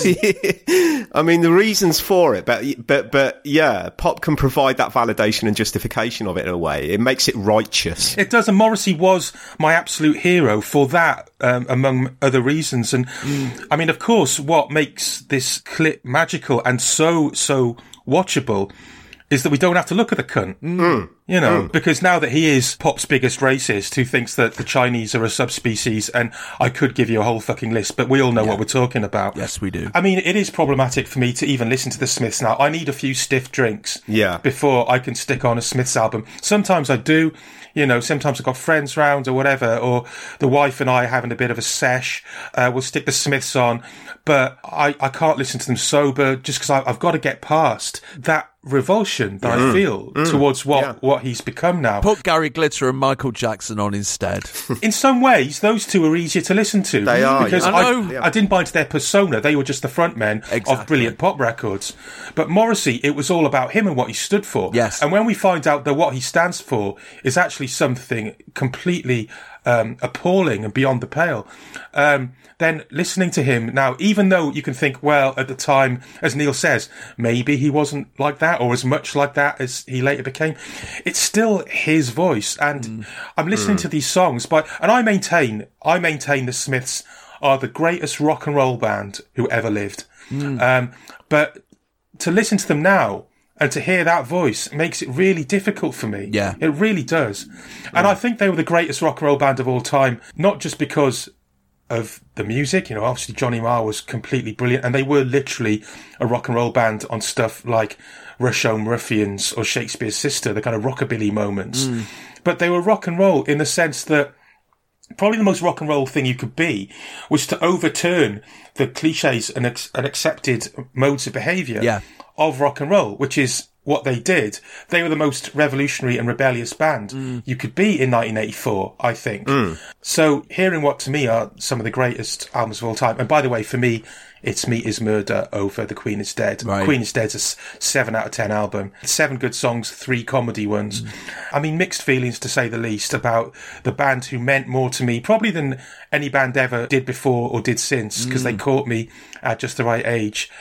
I mean, the reasons for it, but, but, but yeah, pop can provide that validation and justification of it in a way. It makes it righteous. It does, and Morrissey was my absolute hero for that, um, among other reasons. And mm. I mean, of course, what makes this clip magical and so, so watchable is that we don't have to look at the cunt. Mm. You know, mm. because now that he is pop's biggest racist who thinks that the Chinese are a subspecies, and I could give you a whole fucking list, but we all know yeah. what we're talking about. Yes, we do. I mean, it is problematic for me to even listen to the Smiths now. I need a few stiff drinks yeah. before I can stick on a Smiths album. Sometimes I do. You know, sometimes I've got friends round or whatever, or the wife and I are having a bit of a sesh. Uh, we'll stick the Smiths on, but I, I can't listen to them sober just because I've got to get past that revulsion that mm. I feel mm. towards what, yeah. what he's become now. Put Gary Glitter and Michael Jackson on instead. In some ways, those two are easier to listen to. They are. Because yeah. I, I, know. I, I didn't buy into their persona. They were just the front men exactly. of brilliant pop records. But Morrissey, it was all about him and what he stood for. Yes. And when we find out that what he stands for is actually something completely um, appalling and beyond the pale, um, then listening to him now, even though you can think, well, at the time, as Neil says, maybe he wasn't like that or as much like that as he later became, it's still his voice. And mm. I'm listening mm. to these songs, but and I maintain, I maintain the Smiths are the greatest rock and roll band who ever lived. Mm. Um, but to listen to them now, and to hear that voice makes it really difficult for me. Yeah. It really does. And yeah. I think they were the greatest rock and roll band of all time, not just because of the music. You know, obviously Johnny Marr was completely brilliant, and they were literally a rock and roll band on stuff like Rush-Home Ruffians or Shakespeare's Sister, the kind of rockabilly moments. Mm. But they were rock and roll in the sense that probably the most rock and roll thing you could be was to overturn the cliches and, ex- and accepted modes of behaviour yeah. of rock and roll, which is what they did. They were the most revolutionary and rebellious band mm. you could be in nineteen eighty-four, I think. Mm. So hearing what to me are some of the greatest albums of all time, and by the way, for me, It's Me Is Murder over The Queen Is Dead. Right. Queen Is Dead's a seven out of ten album. Seven good songs, three comedy ones. Mm. I mean, mixed feelings to say the least about the band who meant more to me, probably than any band ever did before or did since, because mm. they caught me at just the right age.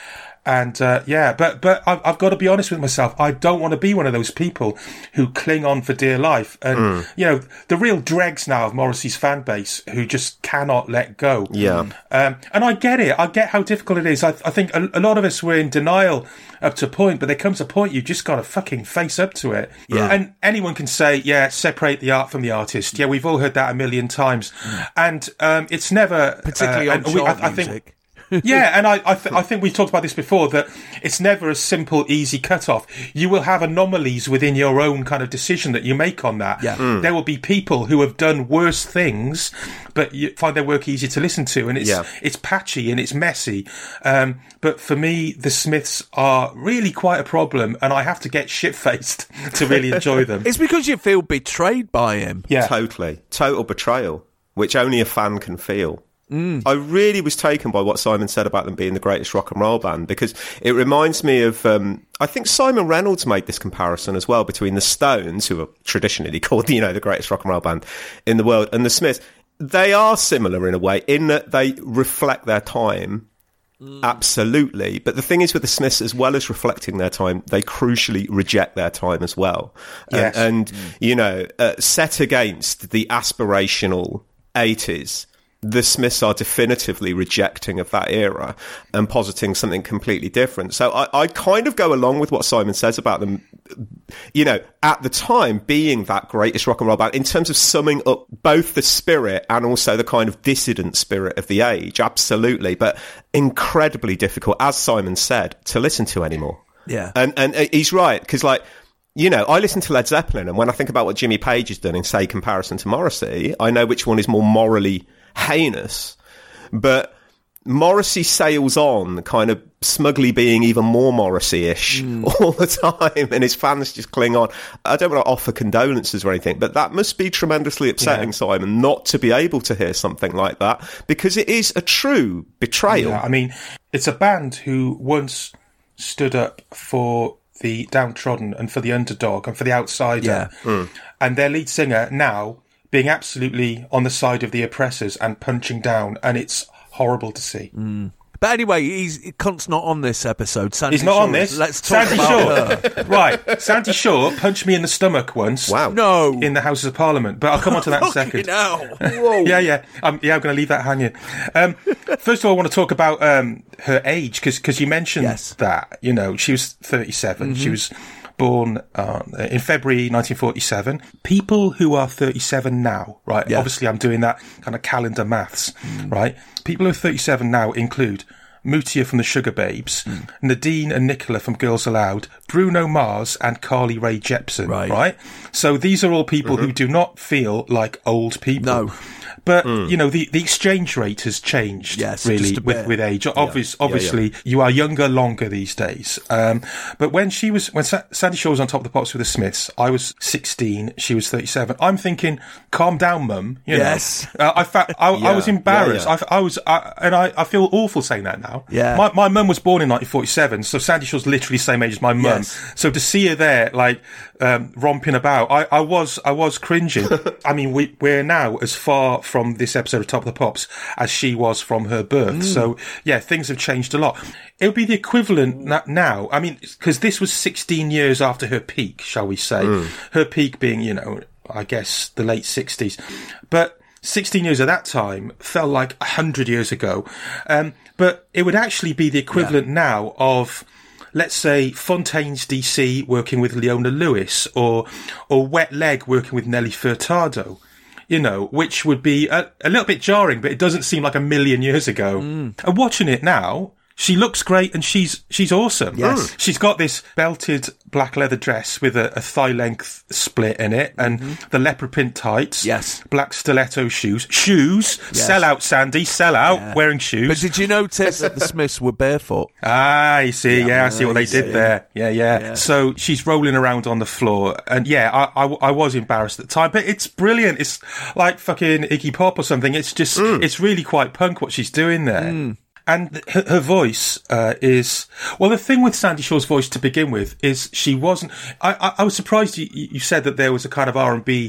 And uh, yeah, but but I've, I've got to be honest with myself. I don't want to be one of those people who cling on for dear life. And Mm. you know, the real dregs now of Morrissey's fan base who just cannot let go. Yeah. Um, and I get it. I get how difficult it is. I, I think a, a lot of us were in denial up to a point, but there comes a point you just got to fucking face up to it. Yeah. And anyone can say, yeah, separate the art from the artist. Yeah, we've all heard that a million times. And um, it's never Particularly uh, on and we- chart I, I think, music. yeah, and I I, th- I think we've talked about this before, that it's never a simple, easy cut-off. You will have anomalies within your own kind of decision that you make on that. Yeah. Mm. There will be people who have done worse things, but you find their work easy to listen to, and it's Yeah. it's patchy and it's messy. Um, but for me, the Smiths are really quite a problem, and I have to get shit-faced to really enjoy them. It's because you feel betrayed by him. Yeah. Totally. Total betrayal, which only a fan can feel. Mm. I really was taken by what Simon said about them being the greatest rock and roll band, because it reminds me of, um, I think Simon Reynolds made this comparison as well between the Stones, who are traditionally called, you know, the greatest rock and roll band in the world, and the Smiths. They are similar in a way in that they reflect their time. Mm. Absolutely. But the thing is with the Smiths, as well as reflecting their time, they crucially reject their time as well. Yes. And, and mm. you know, uh, set against the aspirational eighties, the Smiths are definitively rejecting of that era and positing something completely different. So I, I kind of go along with what Simon says about them, you know, at the time being that greatest rock and roll band in terms of summing up both the spirit and also the kind of dissident spirit of the age. Absolutely. But incredibly difficult, as Simon said, to listen to anymore. Yeah. And, and he's right, because like, you know, I listen to Led Zeppelin, and when I think about what Jimmy Page has done in, say, comparison to Morrissey, I know which one is more morally heinous, but Morrissey sails on kind of smugly being even more Morrissey-ish mm. all the time, and his fans just cling on. I don't want to offer condolences or anything, but that must be tremendously upsetting, yeah. Simon, not to be able to hear something like that, because it is a true betrayal. Yeah, I mean, it's a band who once stood up for the downtrodden and for the underdog and for the outsider, yeah. mm. and their lead singer now being absolutely on the side of the oppressors and punching down, and it's horrible to see. Mm. But anyway, he's Cunt's not on this episode. Sandy He's not Shore, on this. Let's talk Sandy about Shore. her. Right. Sandy Shore punched me in the stomach once. Wow. No. In the Houses of Parliament. But I'll come on to that in a second. Whoa. yeah, yeah. Um, yeah, I'm going to leave that hanging. Um, first of all, I want to talk about um, her age, because you mentioned yes. that. You know, she was thirty-seven. Mm-hmm. She was born uh, in February nineteen forty-seven. People who are thirty-seven now, right? Yeah. Obviously, I'm doing that kind of calendar maths, mm. right? People who are thirty-seven now include Mutia from the Sugar Babes, mm. Nadine and Nicola from Girls Aloud, Bruno Mars and Carly Rae Jepsen, right? right? So these are all people mm-hmm. who do not feel like old people. No. But, mm. you know, the, the exchange rate has changed, yes, really, with, with age. Obvious, yeah. Obviously, yeah, yeah. you are younger longer these days. Um, but when she was, when Sa- Sandy Shore was on Top of the Pops with the Smiths, I was sixteen, she was thirty-seven. I'm thinking, calm down, mum. You yes. know? Uh, I, fa- I, yeah. I was embarrassed. Yeah, yeah. I, I was, I, and I, I feel awful saying that now. Yeah. My, my mum was born in nineteen forty-seven, so Sandy Shore's literally the same age as my mum. Yes. So to see her there, like, um, romping about, I, I was, I was cringing. I mean, we, we're now as far from this episode of Top of the Pops as she was from her birth. Mm. So yeah, things have changed a lot. It would be the equivalent now. I mean, because this was sixteen years after her peak, shall we say? Mm. Her peak being, you know, I guess the late sixties. But sixteen years at that time felt like a hundred years ago. Um, but it would actually be the equivalent yeah. now of, let's say, Fontaine's D C working with Leona Lewis, or or Wet Leg working with Nelly Furtado. You know, which would be a, a little bit jarring, but it doesn't seem like a million years ago. Mm. And watching it now, she looks great and she's she's awesome. Yes. She's got this belted black leather dress with a, a thigh-length split in it, and mm-hmm. the leopard print tights. Yes. Black stiletto shoes. Shoes. Yes. Sell out, Sandy. Sell out. Yeah. Wearing shoes. But did you notice that the Smiths were barefoot? Ah, you see. Yeah, yeah I see what they did see. there. Yeah, yeah, yeah. So she's rolling around on the floor. And yeah, I, I, I was embarrassed at the time, but it's brilliant. It's like fucking Iggy Pop or something. It's just, mm. it's really quite punk what she's doing there. Mm. And her, her voice uh, is... Well, the thing with Sandy Shore's voice to begin with is she wasn't... I, I, I was surprised you, you said that there was a kind of R and B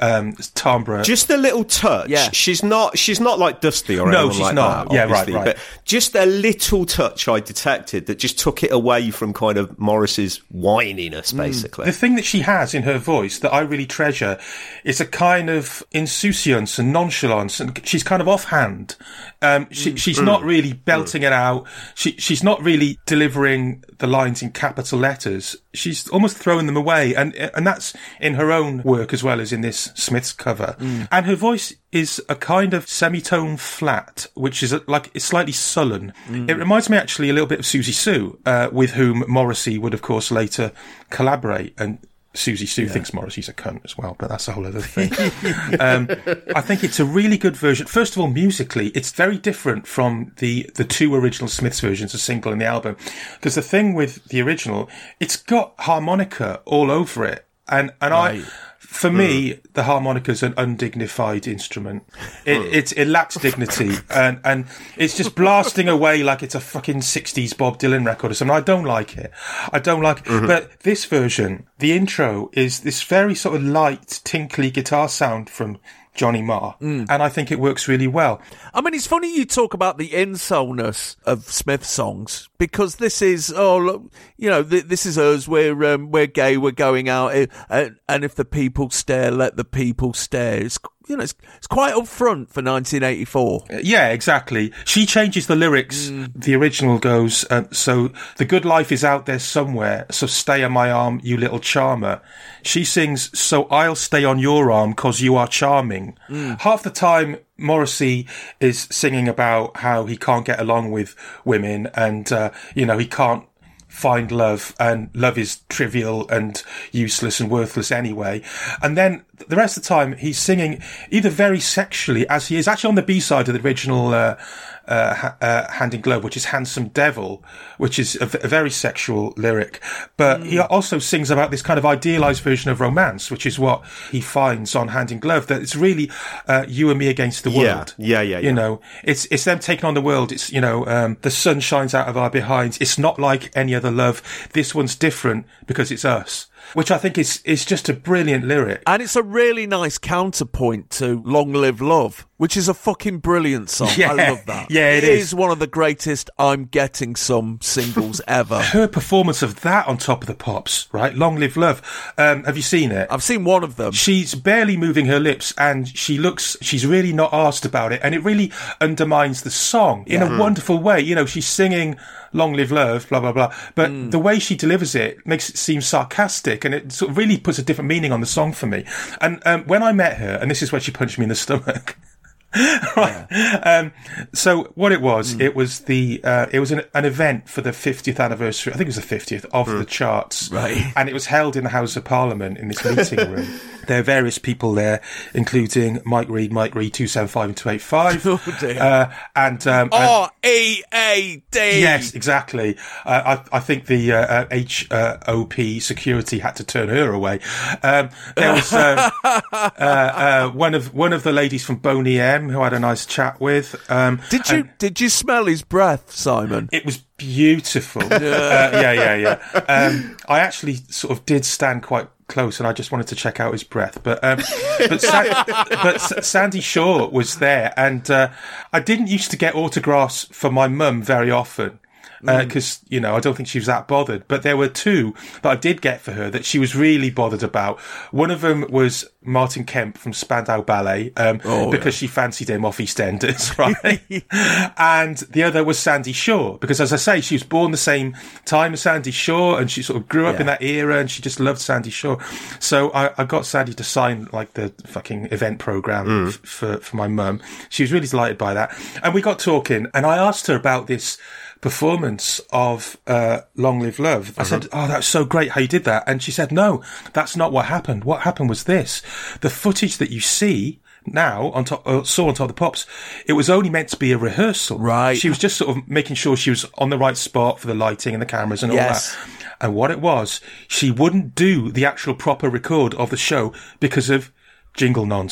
um, timbre. Just a little touch. Yeah. She's not She's not like Dusty or No, anyone she's like not. that, Yeah, right, obviously. right. But just a little touch I detected that just took it away from kind of Morrissey's whininess, basically. The thing that she has in her voice that I really treasure is a kind of insouciance and nonchalance, and she's kind of offhand. Um, she, she's Mm. not really belting it out. She, she's not really delivering the lines in capital letters. She's almost throwing them away, and and that's in her own work as well as in this Smiths cover. Mm. And her voice is a kind of semitone flat, which is a, like it's slightly sullen. Mm. It reminds me actually a little bit of Susie Sue, uh, with whom Morrissey would of course later collaborate. And Susie Sue yeah. thinks Morrissey's a cunt as well, but that's a whole other thing. um, I think it's a really good version. First of all, musically, it's very different from the, the two original Smiths versions, the single and the album. Because the thing with the original, it's got harmonica all over it. And, and right. I... For me, mm. the harmonica's an undignified instrument. It, mm. it, it lacks dignity, and, and it's just blasting away like it's a fucking sixties Bob Dylan record or something. I don't like it. I don't like it. Mm-hmm. But this version, the intro is this very sort of light, tinkly guitar sound from Johnny Marr, mm. and I think it works really well. I mean, it's funny you talk about the insoulness of Smith songs, because this is, oh, look, you know, th- this is us, we're, um, we're gay, we're going out, uh, and if the people stare, let the people stare. It's, you know, it's, it's quite upfront for nineteen eighty-four. Yeah, exactly. She changes the lyrics. Mm. The original goes, uh, so the good life is out there somewhere, so stay on my arm, you little charmer. She sings, so I'll stay on your arm 'cause you are charming. Mm. Half the time, Morrissey is singing about how he can't get along with women and, uh, you know, he can't find love, and love is trivial and useless and worthless anyway. And then the rest of the time he's singing either very sexually, as he is actually on the B-side of the original uh, uh, uh, Hand in Glove, which is Handsome Devil, which is a, a very sexual lyric. But mm. he also sings about this kind of idealised version of romance, which is what he finds on Hand in Glove, that it's really uh, you and me against the world. Yeah, yeah, yeah. You yeah. know, it's it's them taking on the world. It's, you know, um, the sun shines out of our behinds. It's not like any other love. This one's different because it's us. Which I think is is just a brilliant lyric. And it's a really nice counterpoint to Long Live Love, which is a fucking brilliant song. Yeah, I love that. Yeah, it, it is. is one of the greatest I'm Getting Some singles ever. Her performance of that on Top of the Pops, right? Long Live Love. Um, have you seen it? I've seen one of them. She's barely moving her lips, and she looks, she's really not arsed about it, and it really undermines the song in yeah. a wonderful way. You know, she's singing Long Live Love, blah, blah, blah. But mm. the way she delivers it makes it seem sarcastic, and it sort of really puts a different meaning on the song for me. And um, when I met her, and this is where she punched me in the stomach. right. Yeah. Um, so what it was, mm. it was the uh, it was an, an event for the fiftieth anniversary. I think it was the fiftieth of mm. the charts, right? And it was held in the House of Parliament in this meeting room. There are various people there, including Mike Reid, Mike Reid two seven five and two eight five, oh, dear. Uh, and um, R E A D. Yes, exactly. Uh, I, I think the uh, H O P security had to turn her away. Um, there was uh, uh, uh, one of one of the ladies from Boney M, who I had a nice chat with. Um, did you did you smell his breath, Simon? It was beautiful. uh, yeah, yeah, yeah. Um, I actually sort of did stand quite close, and I just wanted to check out his breath. But um, but, Sa- but S- Sandy Shaw was there, and uh, I didn't used to get autographs for my mum very often. Because, uh, you know, I don't think she was that bothered. But there were two that I did get for her that she was really bothered about. One of them was Martin Kemp from Spandau Ballet, um, oh, because yeah. she fancied him off EastEnders, right? And the other was Sandy Shaw, because, as I say, she was born the same time as Sandy Shaw, and she sort of grew up yeah. in that era, and she just loved Sandy Shaw. So I, I got Sandy to sign, like, the fucking event programme mm. f- for, for my mum. She was really delighted by that. And we got talking, and I asked her about this performance of uh, Long Live Love. I uh-huh. said, oh, that was so great how you did that. And she said, no, that's not what happened. What happened was this. The footage that you see now on top, uh, saw on Top of the Pops, it was only meant to be a rehearsal. Right. She was just sort of making sure she was on the right spot for the lighting and the cameras and all yes. that. And what it was, she wouldn't do the actual proper record of the show because of jingle nonce.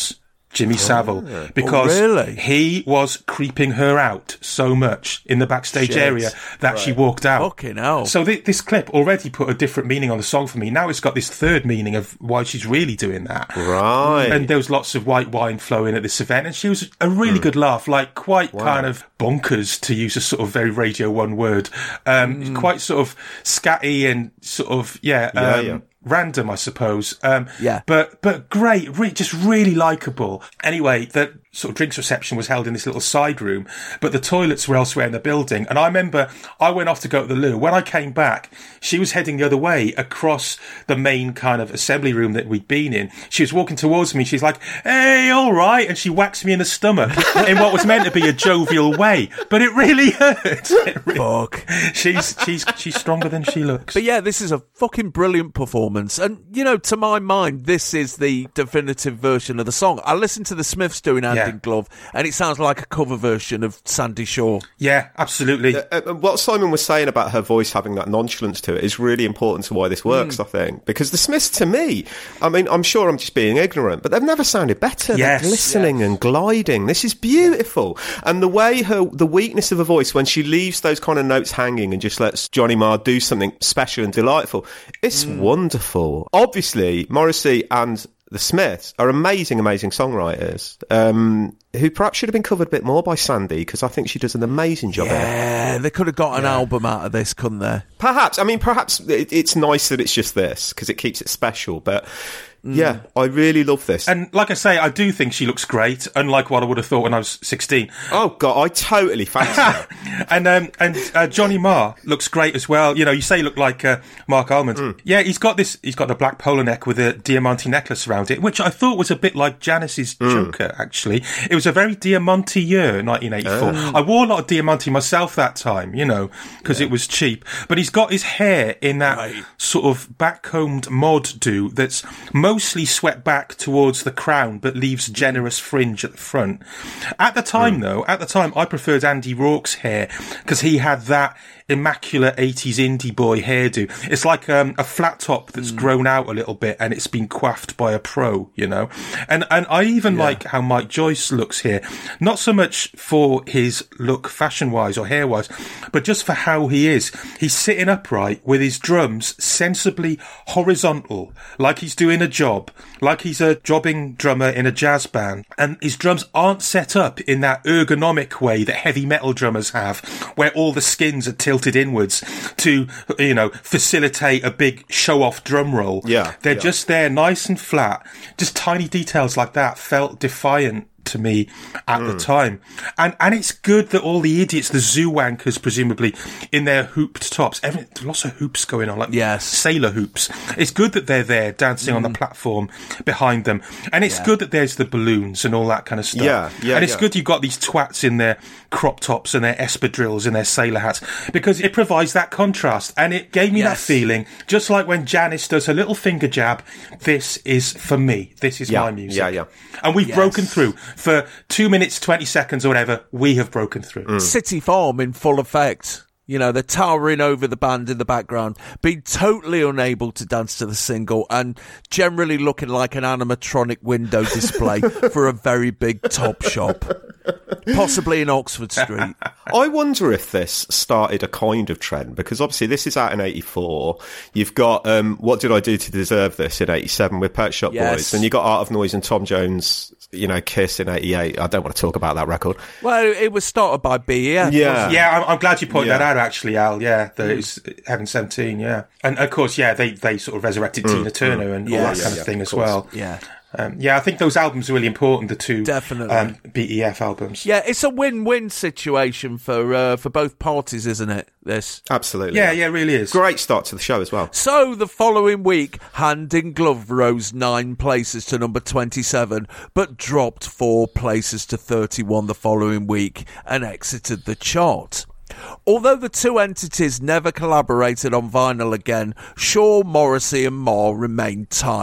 Jimmy Savile, because oh, really? he was creeping her out so much in the backstage Shit. area that right. she walked out. Fucking hell. So th- this clip already put a different meaning on the song for me. Now it's got this third meaning of why she's really doing that. Right. And there was lots of white wine flowing at this event, and she was a really mm. good laugh, like quite wow. kind of bonkers, to use a sort of very Radio one word. Um, mm. Quite sort of scatty and sort of, yeah... yeah, um, yeah. random, I suppose. Um, yeah. But but great, re- just really likeable. Anyway, the sort of drinks reception was held in this little side room, but the toilets were elsewhere in the building. And I remember I went off to go to the loo. When I came back, she was heading the other way across the main kind of assembly room that we'd been in. She was walking towards me. She's like, hey, all right. And she whacked me in the stomach in what was meant to be a jovial way. But it really hurt. It really- Fuck. She's, she's, she's stronger than she looks. But yeah, this is a fucking brilliant performance. And, you know, to my mind, this is the definitive version of the song. I listened to the Smiths doing Hand Yeah. in Glove, and it sounds like a cover version of Sandy Shaw. Yeah, absolutely. Uh, uh, what Simon was saying about her voice having that nonchalance to it is really important to why this works, mm. I think. Because the Smiths, to me, I mean, I'm sure I'm just being ignorant, but they've never sounded better. Yes, They're glistening yes. and gliding. This is beautiful. And the way her, the weakness of her voice, when she leaves those kind of notes hanging and just lets Johnny Marr do something special and delightful, it's mm. wonderful. Obviously, Morrissey and the Smiths are amazing, amazing songwriters, um, who perhaps should have been covered a bit more by Sandy, because I think she does an amazing job. Yeah, they could have got an yeah. album out of this, couldn't they? Perhaps. I mean, perhaps it, it's nice that it's just this, because it keeps it special, but... Mm. Yeah, I really love this. And like I say, I do think she looks great, unlike what I would have thought when I was sixteen. Oh, God, I totally fancy her. And um, and uh, Johnny Marr looks great as well. You know, you say he looked like uh, Mark Almond. Mm. Yeah, he's got this, he's got the black polo neck with a Diamante necklace around it, which I thought was a bit like Janice's mm. Joker, actually. It was a very Diamante year, nineteen eighty-four. Oh. I wore a lot of Diamante myself that time, you know, because yeah. it was cheap. But he's got his hair in that right. sort of backcombed mod do that's mostly swept back towards the crown, but leaves generous fringe at the front. At the time, mm. though, at the time, I preferred Andy Rourke's hair, because he had that immaculate eighties indie boy hairdo. It's like um, a flat top that's mm. grown out a little bit and it's been coiffed by a pro, you know. And and I even yeah. like how Mike Joyce looks here. Not so much for his look fashion-wise or hair-wise, but just for how he is. He's sitting upright with his drums sensibly horizontal, like he's doing a job, like he's a jobbing drummer in a jazz band. And his drums aren't set up in that ergonomic way that heavy metal drummers have, where all the skins are tilted inwards to, you know, facilitate a big show-off drum roll. Yeah, They're yeah. just there, nice and flat. Just tiny details like that felt defiant to me at mm. the time. And and it's good that all the idiots, the zoo wankers, presumably, in their hooped tops, every, lots of hoops going on, like yes. sailor hoops. It's good that they're there dancing mm. on the platform behind them. And it's yeah. good that there's the balloons and all that kind of stuff. Yeah, yeah, and it's yeah. good you've got these twats in their crop tops and their espadrilles and their sailor hats, because it provides that contrast. And it gave me yes. that feeling, just like when Janice does her little finger jab, this is for me. This is yeah. my music. Yeah, yeah. And we've yes. broken through. For two minutes, twenty seconds or whatever, we have broken through. Mm. City Farm in full effect. You know, they're towering over the band in the background, being totally unable to dance to the single and generally looking like an animatronic window display for a very big top shop, possibly in Oxford Street. I wonder if this started a kind of trend, because obviously this is out in eighty-four. You've got um, What Did I Do to Deserve This in eighty-seven with Pet Shop yes. Boys, and you got Art of Noise and Tom Jones, you know, Kiss in eighty-eight. I don't want to talk about that record. Well, it was started by B E F. Yeah, yeah. I'm, I'm glad you pointed yeah. that out, actually, Al. Yeah, that mm. it's Heaven seventeen. Yeah, and of course, yeah, they they sort of resurrected mm. Tina Turner and yes. all that yeah, kind yeah, of thing of as course. well. Yeah. Um, yeah, I think those albums are really important, the two Definitely. Um, B E F albums. Yeah, it's a win-win situation for uh, for both parties, isn't it, this? Absolutely. Yeah, yeah, it really is. Great start to the show as well. So, the following week, Hand in Glove rose nine places to number twenty-seven, but dropped four places to thirty-one the following week and exited the chart. Although the two entities never collaborated on vinyl again, Shaw, Morrissey and Marr remained tight.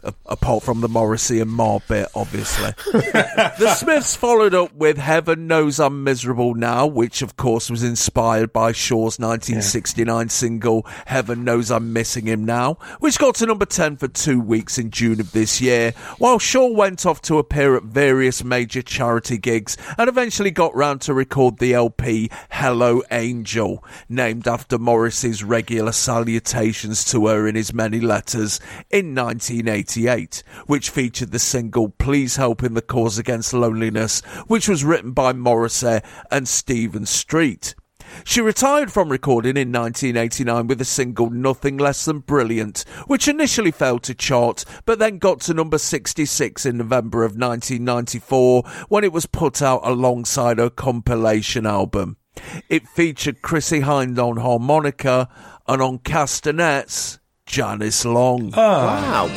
A- apart from the Morrissey and Marr bit, obviously. The Smiths followed up with Heaven Knows I'm Miserable Now, which of course was inspired by Shaw's nineteen sixty-nine yeah. single Heaven Knows I'm Missing Him Now, which got to number ten for two weeks in June of this year, while Shaw went off to appear at various major charity gigs and eventually got round to record the L P Hello Angel, named after Morrissey's regular salutations to her in his many letters, in nineteen eighty-eight, which featured the single Please Help in the Cause Against Loneliness, which was written by Morrissey and Stephen Street. She retired from recording in nineteen eighty-nine with the single Nothing Less Than Brilliant, which initially failed to chart, but then got to number sixty-six in November of nineteen ninety-four, when it was put out alongside her compilation album. It featured Chrissie Hynde on harmonica, and on castanets, Janice Long. Oh. Wow.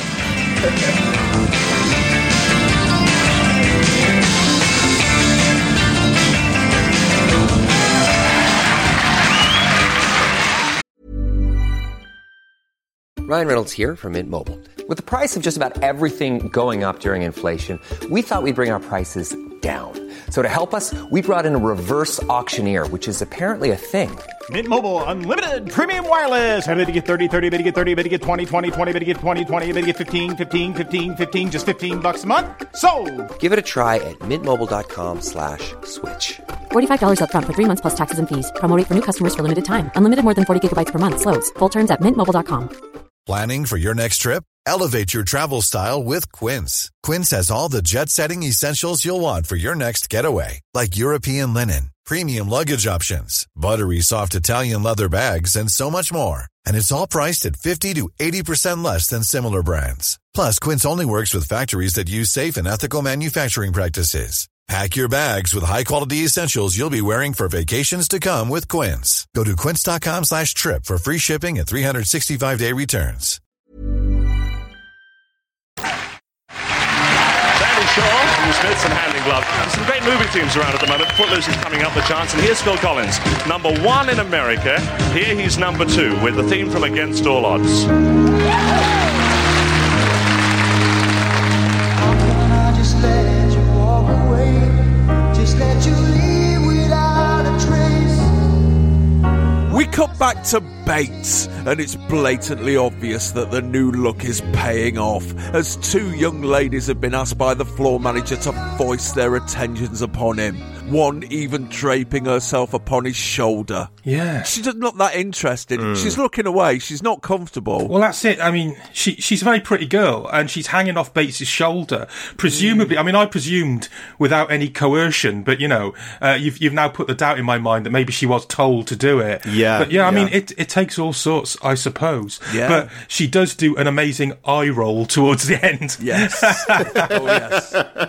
Ryan Reynolds here from Mint Mobile. With the price of just about everything going up during inflation, we thought we'd bring our prices down. So to help us, we brought in a reverse auctioneer, which is apparently a thing. Mint Mobile Unlimited Premium Wireless. How to get thirty, thirty, how to get thirty, how to get twenty, twenty, twenty, how to get twenty, twenty, how to get fifteen, fifteen, fifteen, fifteen, just fifteen bucks a month? Sold! Give it a try at mintmobile.com slash switch. forty-five dollars up front for three months plus taxes and fees. Promo rate for new customers for limited time. Unlimited more than forty gigabytes per month. Slows full terms at mint mobile dot com. Planning for your next trip? Elevate your travel style with Quince. Quince has all the jet-setting essentials you'll want for your next getaway, like European linen, premium luggage options, buttery soft Italian leather bags, and so much more. And it's all priced at fifty to eighty percent less than similar brands. Plus, Quince only works with factories that use safe and ethical manufacturing practices. Pack your bags with high-quality essentials you'll be wearing for vacations to come with Quince. Go to quince.com slash trip for free shipping and three sixty-five day returns. Sandy Shaw from the Smiths and Hand in Glove. There's some great movie teams around at the moment. Footloose is coming up the charts, and here's Phil Collins, number one in America. Here he's number two with the theme from Against All Odds. We cut back to Bates, and it's blatantly obvious that the new look is paying off, as two young ladies have been asked by the floor manager to foist their attentions upon him, one even draping herself upon his shoulder. Yeah. She's not that interested. Mm. She's looking away. She's not comfortable. Well, that's it. I mean, she she's a very pretty girl, and she's hanging off Bates's shoulder. Presumably, mm. I mean, I presumed without any coercion, but, you know, uh, you've you've now put the doubt in my mind that maybe she was told to do it. Yeah. But, yeah, I yeah. mean, it, it takes all sorts, I suppose. Yeah. But she does do an amazing eye roll towards the end. Yes. Oh, yes.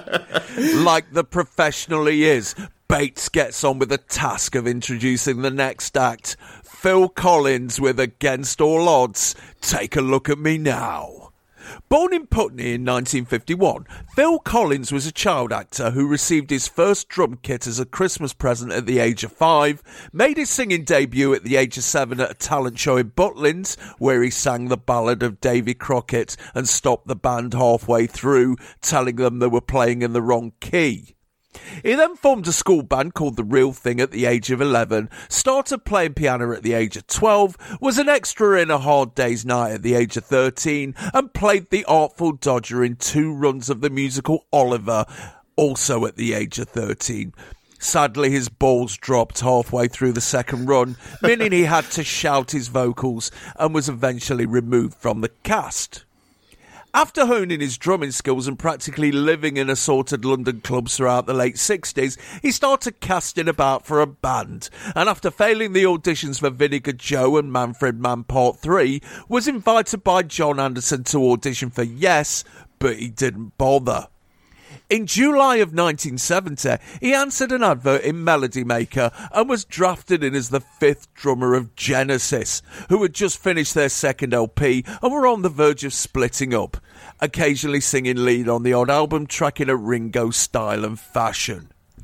Like the professional he is, Bates gets on with the task of introducing the next act. Phil Collins with Against All Odds. Take a look at me now. Born in Putney in nineteen fifty-one, Phil Collins was a child actor who received his first drum kit as a Christmas present at the age of five, made his singing debut at the age of seven at a talent show in Butlins, where he sang the ballad of Davy Crockett and stopped the band halfway through, telling them they were playing in the wrong key. He then formed a school band called The Real Thing at the age of eleven, started playing piano at the age of twelve, was an extra in A Hard Day's Night at the age of thirteen, and played the Artful Dodger in two runs of the musical Oliver, also at the age of thirteen. Sadly, his balls dropped halfway through the second run, meaning he had to shout his vocals and was eventually removed from the cast. After honing his drumming skills and practically living in assorted London clubs throughout the late sixties, he started casting about for a band, and after failing the auditions for Vinegar Joe and Manfred Mann Part three, was invited by John Anderson to audition for Yes, but he didn't bother. In July of nineteen seventy, he answered an advert in Melody Maker and was drafted in as the fifth drummer of Genesis, who had just finished their second L P and were on the verge of splitting up, occasionally singing lead on the odd album track in a Ringo style and fashion.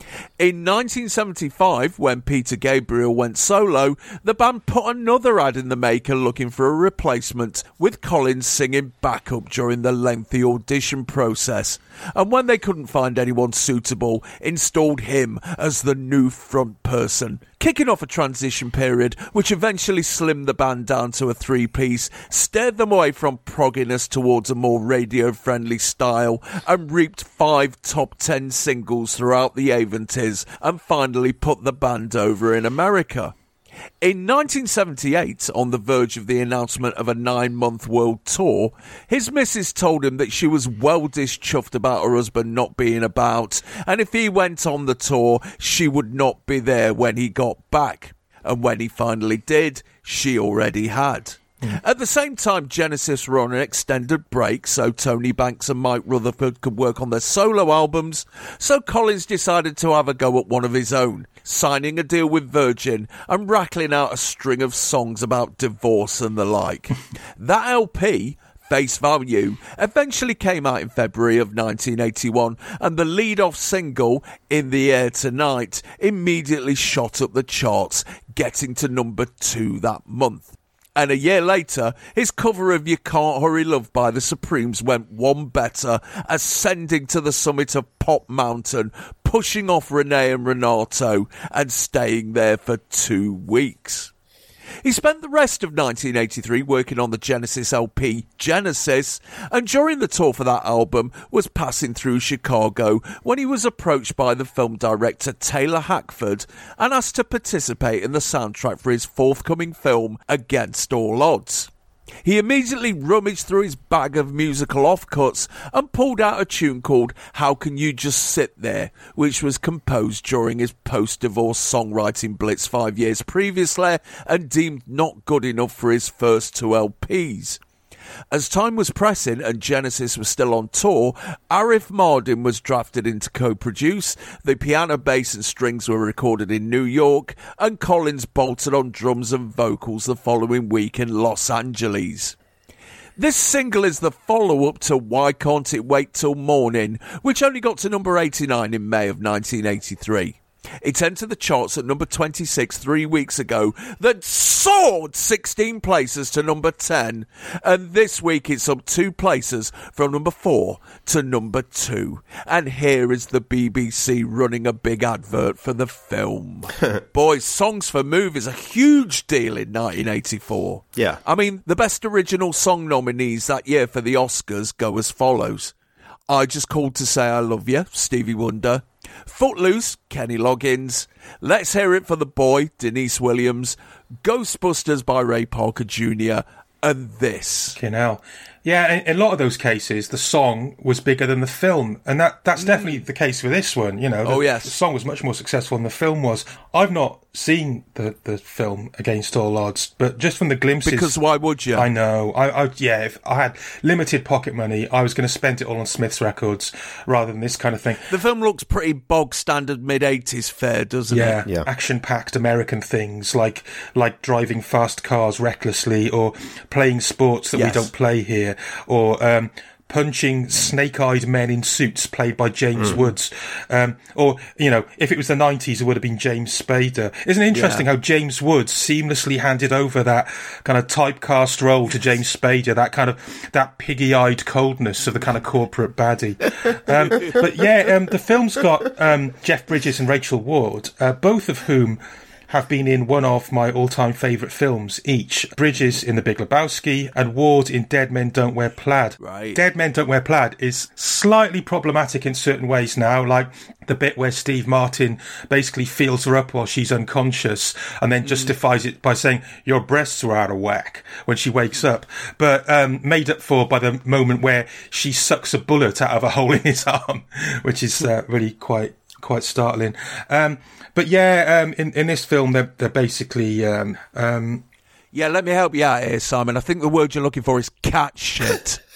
In nineteen seventy-five, when Peter Gabriel went solo, the band put another ad in the maker looking for a replacement, with Collins singing backup during the lengthy audition process. And when they couldn't find anyone suitable, installed him as the new front person, kicking off a transition period which eventually slimmed the band down to a three-piece, steered them away from progginess towards a more radio-friendly style, and reaped five top ten singles throughout the eighties, and finally put the band over in America. In nineteen seventy-eight, on the verge of the announcement of a nine-month world tour, his missus told him that she was well dish-chuffed about her husband not being about, and if he went on the tour, she would not be there when he got back. And when he finally did, she already had. At the same time, Genesis were on an extended break so Tony Banks and Mike Rutherford could work on their solo albums, so Collins decided to have a go at one of his own, signing a deal with Virgin and rattling out a string of songs about divorce and the like. That L P, Face Value, eventually came out in February of nineteen eighty-one, and the lead-off single, In the Air Tonight, immediately shot up the charts, getting to number two that month. And a year later, his cover of You Can't Hurry Love by the Supremes went one better, ascending to the summit of Pop Mountain, pushing off Renee and Renato, and staying there for two weeks. He spent the rest of nineteen eighty-three working on the Genesis L P Genesis, and during the tour for that album was passing through Chicago when he was approached by the film director Taylor Hackford and asked to participate in the soundtrack for his forthcoming film Against All Odds. He immediately rummaged through his bag of musical offcuts and pulled out a tune called How Can You Just Sit There, which was composed during his post-divorce songwriting blitz five years previously and deemed not good enough for his first two L Ps. As time was pressing and Genesis was still on tour, Arif Mardin was drafted in to co-produce, the piano, bass and strings were recorded in New York, and Collins bolted on drums and vocals the following week in Los Angeles. This single is the follow-up to Why Can't It Wait Till Morning, which only got to number eighty-nine in May of nineteen eighty-three. It entered the charts at number twenty-six three weeks ago, then soared sixteen places to number ten, and this week it's up two places from number four to number two. And here is the B B C running a big advert for the film. Boys, songs for movies, a huge deal in nineteen eighty-four. Yeah. I mean, the best original song nominees that year for the Oscars go as follows. I Just Called to Say I Love You, Stevie Wonder. Footloose, Kenny Loggins. Let's Hear It for the Boy, Denise Williams. Ghostbusters by Ray Parker Junior And this. Fucking hell. Yeah, in, in a lot of those cases, the song was bigger than the film. And that, that's definitely the case with this one. You know, the, oh, yes. the song was much more successful than the film was. I've not seen the, the film Against All Odds, but just from the glimpses... Because why would you? I know. I, I Yeah, if I had limited pocket money, I was going to spend it all on Smith's records rather than this kind of thing. The film looks pretty bog-standard mid-eighties fare, doesn't yeah, it? Yeah, action-packed American things like like driving fast cars recklessly or playing sports that yes. we don't play here, or um, punching snake-eyed men in suits played by James mm. Woods. Um, or, you know, if it was the nineties, it would have been James Spader. Isn't it interesting yeah. how James Woods seamlessly handed over that kind of typecast role to James Spader, that kind of, that piggy-eyed coldness of the kind of corporate baddie. Um, but yeah, um, the film's got um, Jeff Bridges and Rachel Ward, uh, both of whom have been in one of my all-time favourite films each. Bridges in The Big Lebowski and Ward in Dead Men Don't Wear Plaid. Right. Dead Men Don't Wear Plaid is slightly problematic in certain ways now, like the bit where Steve Martin basically feels her up while she's unconscious and then justifies mm. it by saying, your breasts are out of whack when she wakes up. But um, made up for by the moment where she sucks a bullet out of a hole in his arm, which is uh, really quite quite startling. Um, but yeah, um, in, in this film, they're, they're basically... Um, um, yeah, let me help you out here, Simon. I think the word you're looking for is cat shit.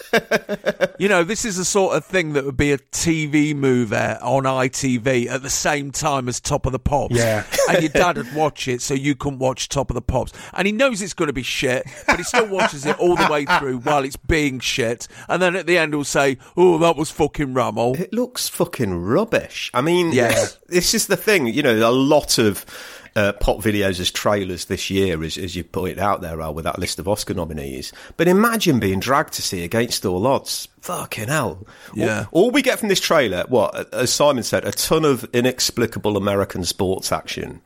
You know, this is the sort of thing that would be a T V movie on I T V at the same time as Top of the Pops. Yeah. And your dad would watch it so you couldn't watch Top of the Pops. And he knows it's going to be shit, but he still watches it all the way through while it's being shit. And then at the end he'll say, oh, that was fucking Rammel. It looks fucking rubbish. I mean, Yeah. this is the thing. You know, a lot of uh, pop videos as trailers this year, as, as you pointed out there, Al, with that list of Oscar nominees. But imagine being dragged to see Against All Odds. Fucking hell. Yeah. All, all we get from this trailer, what, as Simon said, a ton of inexplicable American sports action.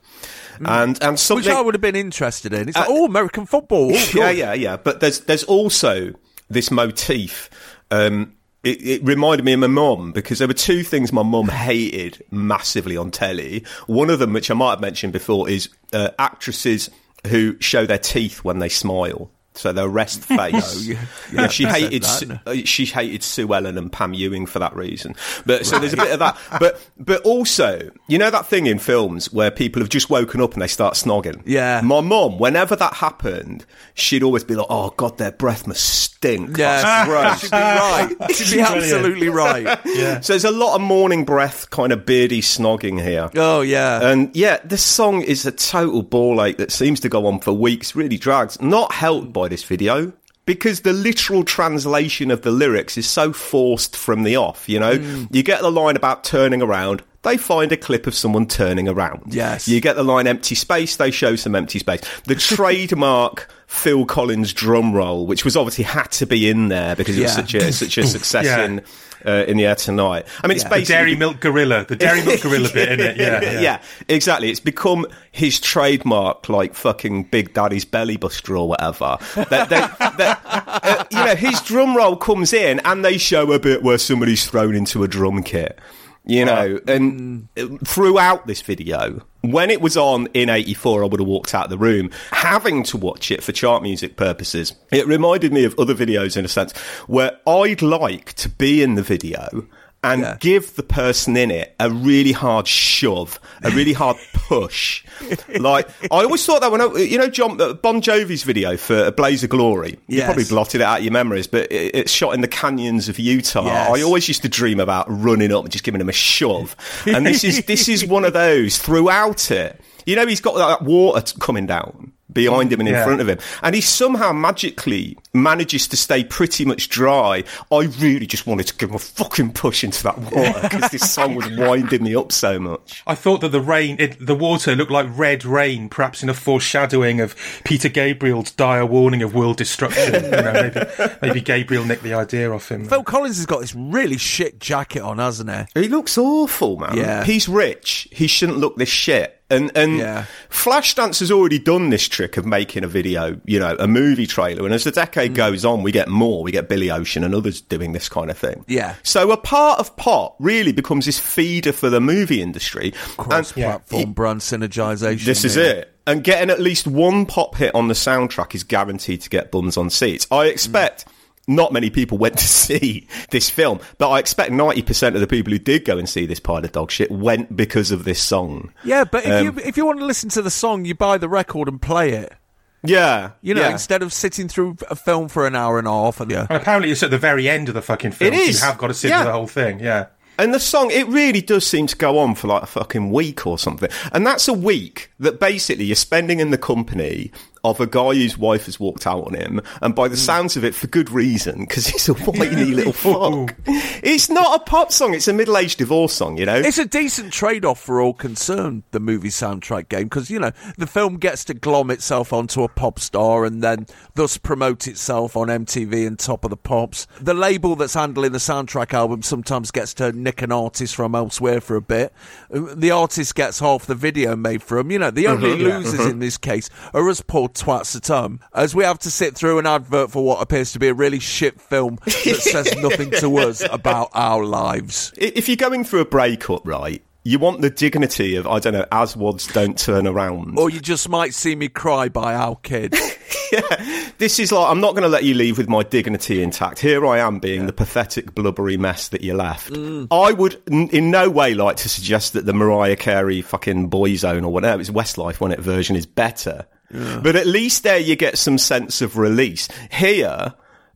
And and something Which I would have been interested in. It's like, uh, oh, American football. Oh, yeah, yeah, yeah. But there's there's also this motif. Um, it, it reminded me of my mum, because there were two things my mum hated massively on telly. One of them, which I might have mentioned before, is uh, actresses who show their teeth when they smile. So their rest face. Oh, yeah. Yeah, she I said hated that, Su- no. she hated Sue Ellen and Pam Ewing for that reason. But so there's a bit of that. But but also, you know that thing in films where people have just woken up and they start snogging. Yeah. My mum, whenever that happened, she'd always be like, "Oh God, their breath must stink." Yeah, That's gross. she'd be right. She'd be absolutely right. Yeah. So there's a lot of morning breath, kind of beardy snogging here. Oh, yeah. And yeah, this song is a total ball ache that seems to go on for weeks, really drags. Not helped by this video, because the literal translation of the lyrics is so forced from the off, you know? Mm. You get the line about turning around, they find a clip of someone turning around. Yes. You get the line empty space, they show some empty space. The trademark Phil Collins drum roll, which was obviously had to be in there because it was Yeah. such a such a success Yeah. in uh, in the air tonight. I mean, it's Yeah. The basically Dairy Milk Gorilla. The Dairy Milk Gorilla bit, in it? Yeah, yeah. yeah, exactly. It's become his trademark, like fucking Big Daddy's Belly Buster or whatever. That, they, that, uh, you know, his drum roll comes in and they show a bit where somebody's thrown into a drum kit. You know, and throughout this video, when it was on in eighty-four, I would have walked out of the room, having to watch it for chart music purposes. It reminded me of other videos in a sense, where I'd like to be in the video and Yeah. give the person in it a really hard shove, a really hard push. Like, I always thought that when I, you know, John, uh, Bon Jovi's video for A Blaze of Glory, you Yes. probably blotted it out of your memories, but it, it's shot in the canyons of Utah. Yes. I always used to dream about running up and just giving him a shove. And this is, this is one of those throughout it. You know, he's got that water t- coming down behind him and in Yeah. front of him, and he somehow magically manages to stay pretty much dry. I really just wanted to give him a fucking push into that water because this song was winding me up so much. I thought that the rain, it, the water looked like red rain, perhaps in a foreshadowing of Peter Gabriel's dire warning of world destruction. You know, maybe, maybe Gabriel nicked the idea off him. Phil Collins has got this really shit jacket on, hasn't he? He looks awful, man. Yeah. He's rich. He shouldn't look this shit. And and Yeah. Flashdance has already done this trick of making a video, you know, a movie trailer. And as the decade goes on, we get more. We get Billy Ocean and others doing this kind of thing. Yeah. So a part of pop really becomes this feeder for the movie industry. Cross-platform And brand synergisation. this is yeah. it. And getting at least one pop hit on the soundtrack is guaranteed to get bums on seats. I expect... Not many people went to see this film, but I expect ninety percent of the people who did go and see this pile of dog shit went because of this song. Yeah, but if Um, you if you want to listen to the song, you buy the record and play it. Yeah. You know, yeah. instead of sitting through a film for an hour and a half. And, yeah. And apparently it's at the very end of the fucking film. It So is. you have got to sit Yeah. through the whole thing, yeah. And the song, it really does seem to go on for like a fucking week or something. And that's a week that basically you're spending in the company of a guy whose wife has walked out on him, and by the sounds of it, for good reason, because he's a whiny little fuck. It's not a pop song, it's a middle-aged divorce song, you know? It's a decent trade-off for all concerned, the movie soundtrack game, because, you know, the film gets to glom itself onto a pop star and then thus promote itself on M T V and Top of the Pops. The label that's handling the soundtrack album sometimes gets to nick an artist from elsewhere for a bit. The artist gets half the video made for him. You know, the only Mm-hmm, yeah, losers mm-hmm. in this case are us poor twats at home, as we have to sit through an advert for what appears to be a really shit film that says nothing to us about our lives. If you're going through a breakup, right, you want the dignity of, I don't know, Aswad's Don't Turn Around. Or you just might see me cry by our kid. Yeah, this is like, I'm not going to let you leave with my dignity intact. Here I am being yeah. the pathetic, blubbery mess that you left. Mm. I would n- in no way like to suggest that the Mariah Carey fucking Boyzone or whatever, it's Westlife when it version is better. Yeah. But at least there you get some sense of release. Here,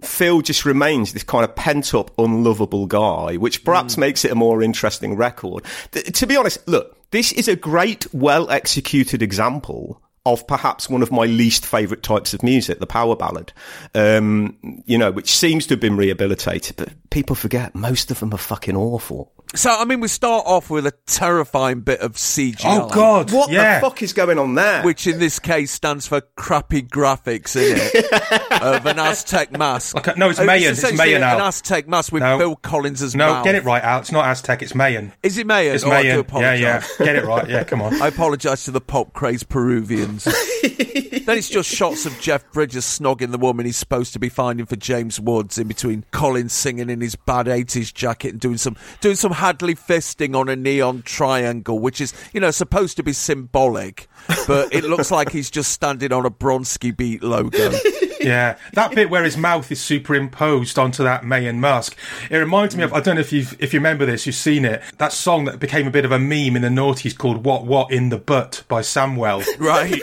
Phil just remains this kind of pent-up, unlovable guy, which perhaps mm. makes it a more interesting record. Th- to be honest, look, this is a great, well-executed example of perhaps one of my least favourite types of music, the power ballad, um, you know, which seems to have been rehabilitated, but people forget most of them are fucking awful. So, I mean, we start off with a terrifying bit of C G I. Oh, God. What yeah. the fuck is going on there? Which in this case stands for crappy graphics, in it, of an Aztec mask. Okay, no, it's Mayan. It's, it's Mayan now. An Aztec mask with no. Phil Collins as No, mouth. get it right, Al. It's not Aztec, it's Mayan. Is it Mayan? It's oh, Mayan. I do apologise. Yeah, yeah. Get it right. Yeah, come on. I apologise to the pop-crazed Peruvians. Then it's just shots of Jeff Bridges snogging the woman he's supposed to be finding for James Woods, in between Collins singing in his bad eighties jacket and doing some doing some Hadley fisting on a neon triangle, which is, you know, supposed to be symbolic, but it looks like he's just standing on a Bronski Beat logo. Yeah, that bit where his mouth is superimposed onto that Mayan mask. It reminds me of, I don't know if you've, if you remember this, you've seen it, that song that became a bit of a meme in the noughties called What What in the Butt by Samwell. Right.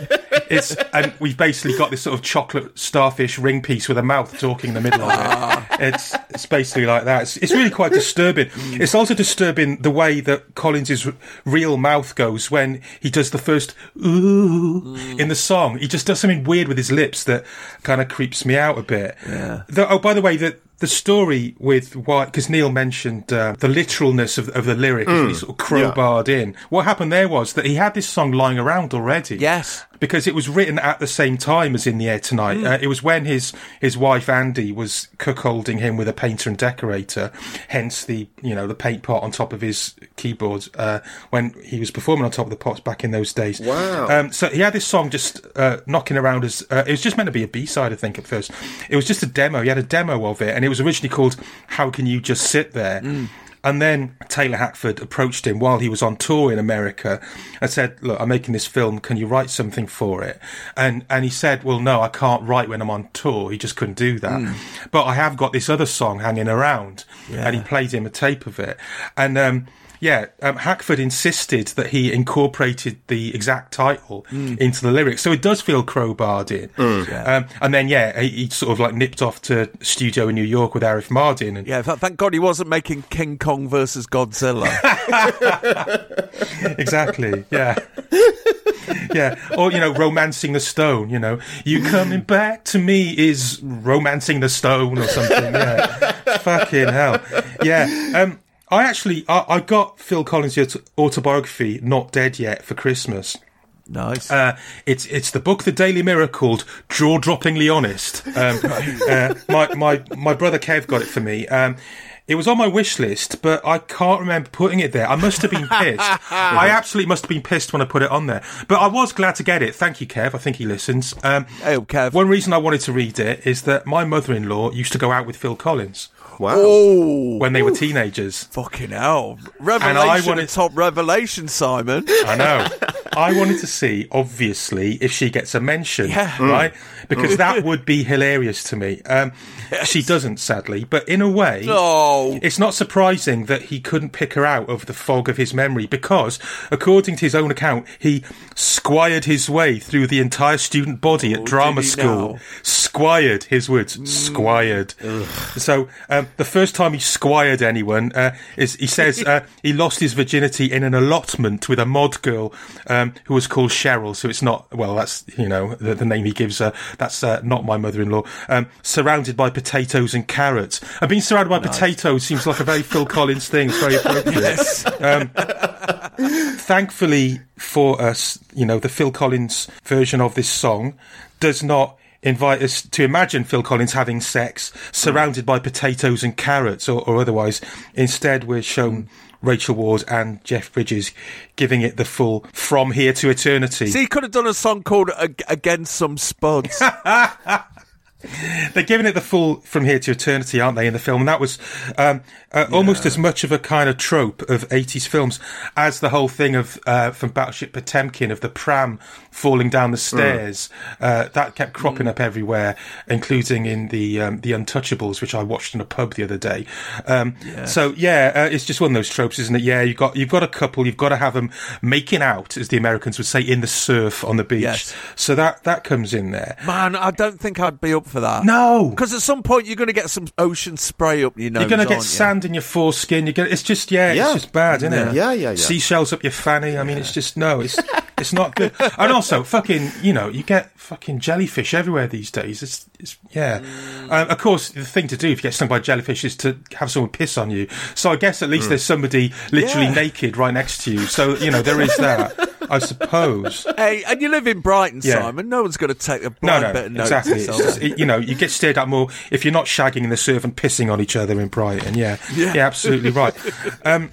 It's and we've basically got this sort of chocolate starfish ring piece with a mouth talking in the middle of it. It's it's basically like that. It's, it's really quite disturbing. It's also disturbing the way that Collins' r- real mouth goes when he does the first ooh mm. in the song. He just does something weird with his lips that kind of creeps me out a bit. Yeah. The, oh, by the way, the the story with why, because Neil mentioned uh, the literalness of, of the lyric, mm. he sort of crowbarred yeah. in. What happened there was that he had this song lying around already. Yes. Because it was written at the same time as In the Air Tonight. Mm. Uh, it was when his, his wife Andy was cuckolding him with a painter and decorator, hence the, you know, the paint pot on top of his keyboard uh, when he was performing on top of the pots back in those days. Wow. Um, so he had this song just uh, knocking around as... Uh, it was just meant to be a B-side, I think, at first. It was just a demo. He had a demo of it, and it was originally called How Can You Just Sit There? Mm. And then Taylor Hackford approached him while he was on tour in America and said, look, I'm making this film. Can you write something for it? And and he said, well, no, I can't write when I'm on tour. He just couldn't do that. Mm. But I have got this other song hanging around. Yeah. And he played him a tape of it. And... um Yeah, um, Hackford insisted that he incorporated the exact title mm. into the lyrics, so it does feel crowbarred in. Mm. Yeah. Um, and then, yeah, he, he sort of like nipped off to studio in New York with Arif Mardin. And yeah, thank God he wasn't making King Kong versus Godzilla. Exactly, yeah. Yeah, or, you know, Romancing the Stone, you know. You coming back to me is Romancing the Stone or something, yeah. Fucking hell. Yeah, um... I actually, I, I got Phil Collins' autobiography, Not Dead Yet, for Christmas. Nice. Uh, it's it's the book the Daily Mirror called Jaw-Droppingly Honest. Um, uh, my, my, my brother Kev got it for me. Um, it was on my wish list, but I can't remember putting it there. I must have been pissed. I absolutely must have been pissed when I put it on there. But I was glad to get it. Thank you, Kev. I think he listens. Um, hey, Kev. One reason I wanted to read it is that my mother-in-law used to go out with Phil Collins. Wow. Oh, when they were teenagers. Fucking hell. Revelation, and I wanted, top revelation, Simon. I know. I wanted to see, obviously, if she gets a mention, yeah. right? Because that would be hilarious to me. Um, yes. She doesn't, sadly. But in a way, no. It's not surprising that he couldn't pick her out of the fog of his memory because, according to his own account, he squired his way through the entire student body oh, at drama school. Now? Squired, his words, mm. squired. Ugh. So... Um, the first time he squired anyone uh, is he says uh, he lost his virginity in an allotment with a mod girl um, who was called Cheryl. So it's not, well, that's, you know, the, the name he gives her. That's uh, not my mother-in-law. Um, surrounded by potatoes and carrots. And being surrounded by nice. potatoes seems like a very Phil Collins thing. It's very appropriate. Yes. Um, thankfully for us, you know, the Phil Collins version of this song does not invite us to imagine Phil Collins having sex surrounded by potatoes and carrots or, or otherwise. Instead, we're shown Rachel Ward and Jeff Bridges giving it the full From Here to Eternity. See, he could have done a song called Against Some Spuds. They're giving it the full From Here to Eternity, aren't they, in the film? And that was um, uh, yeah. almost as much of a kind of trope of eighties films as the whole thing of uh, from Battleship Potemkin of the pram falling down the stairs. Mm. Uh, that kept cropping mm. up everywhere, including in the um, the Untouchables, which I watched in a pub the other day. Um, yes. So yeah, uh, it's just one of those tropes, isn't it? Yeah, you've got you've got a couple, you've got to have them making out, as the Americans would say, in the surf on the beach. Yes. So that that comes in there. Man, I don't think I'd be up for that. No. Because at some point you're going to get some ocean spray up your nose. You're going to get aren't you? sand in your foreskin. You get it's just yeah, Yeah. it's just bad, isn't Yeah. it? Yeah, yeah, yeah. Seashells up your fanny. I mean, it's just no, it's it's not good. And also, fucking, you know, you get fucking jellyfish everywhere these days. It's, it's yeah. Mm. Um, of course, the thing to do if you get stung by jellyfish is to have someone piss on you. So I guess at least mm. there's somebody literally Yeah. naked right next to you. So you know there is that. I suppose. Hey, and you live in Brighton, Yeah. Simon. No one's going to take a No, blind no, bit of note. exactly. of It's yourself. just, it- you know, you get stared at more if you're not shagging in the surf and pissing on each other in Brighton. Yeah, Yeah. yeah, absolutely right. Um,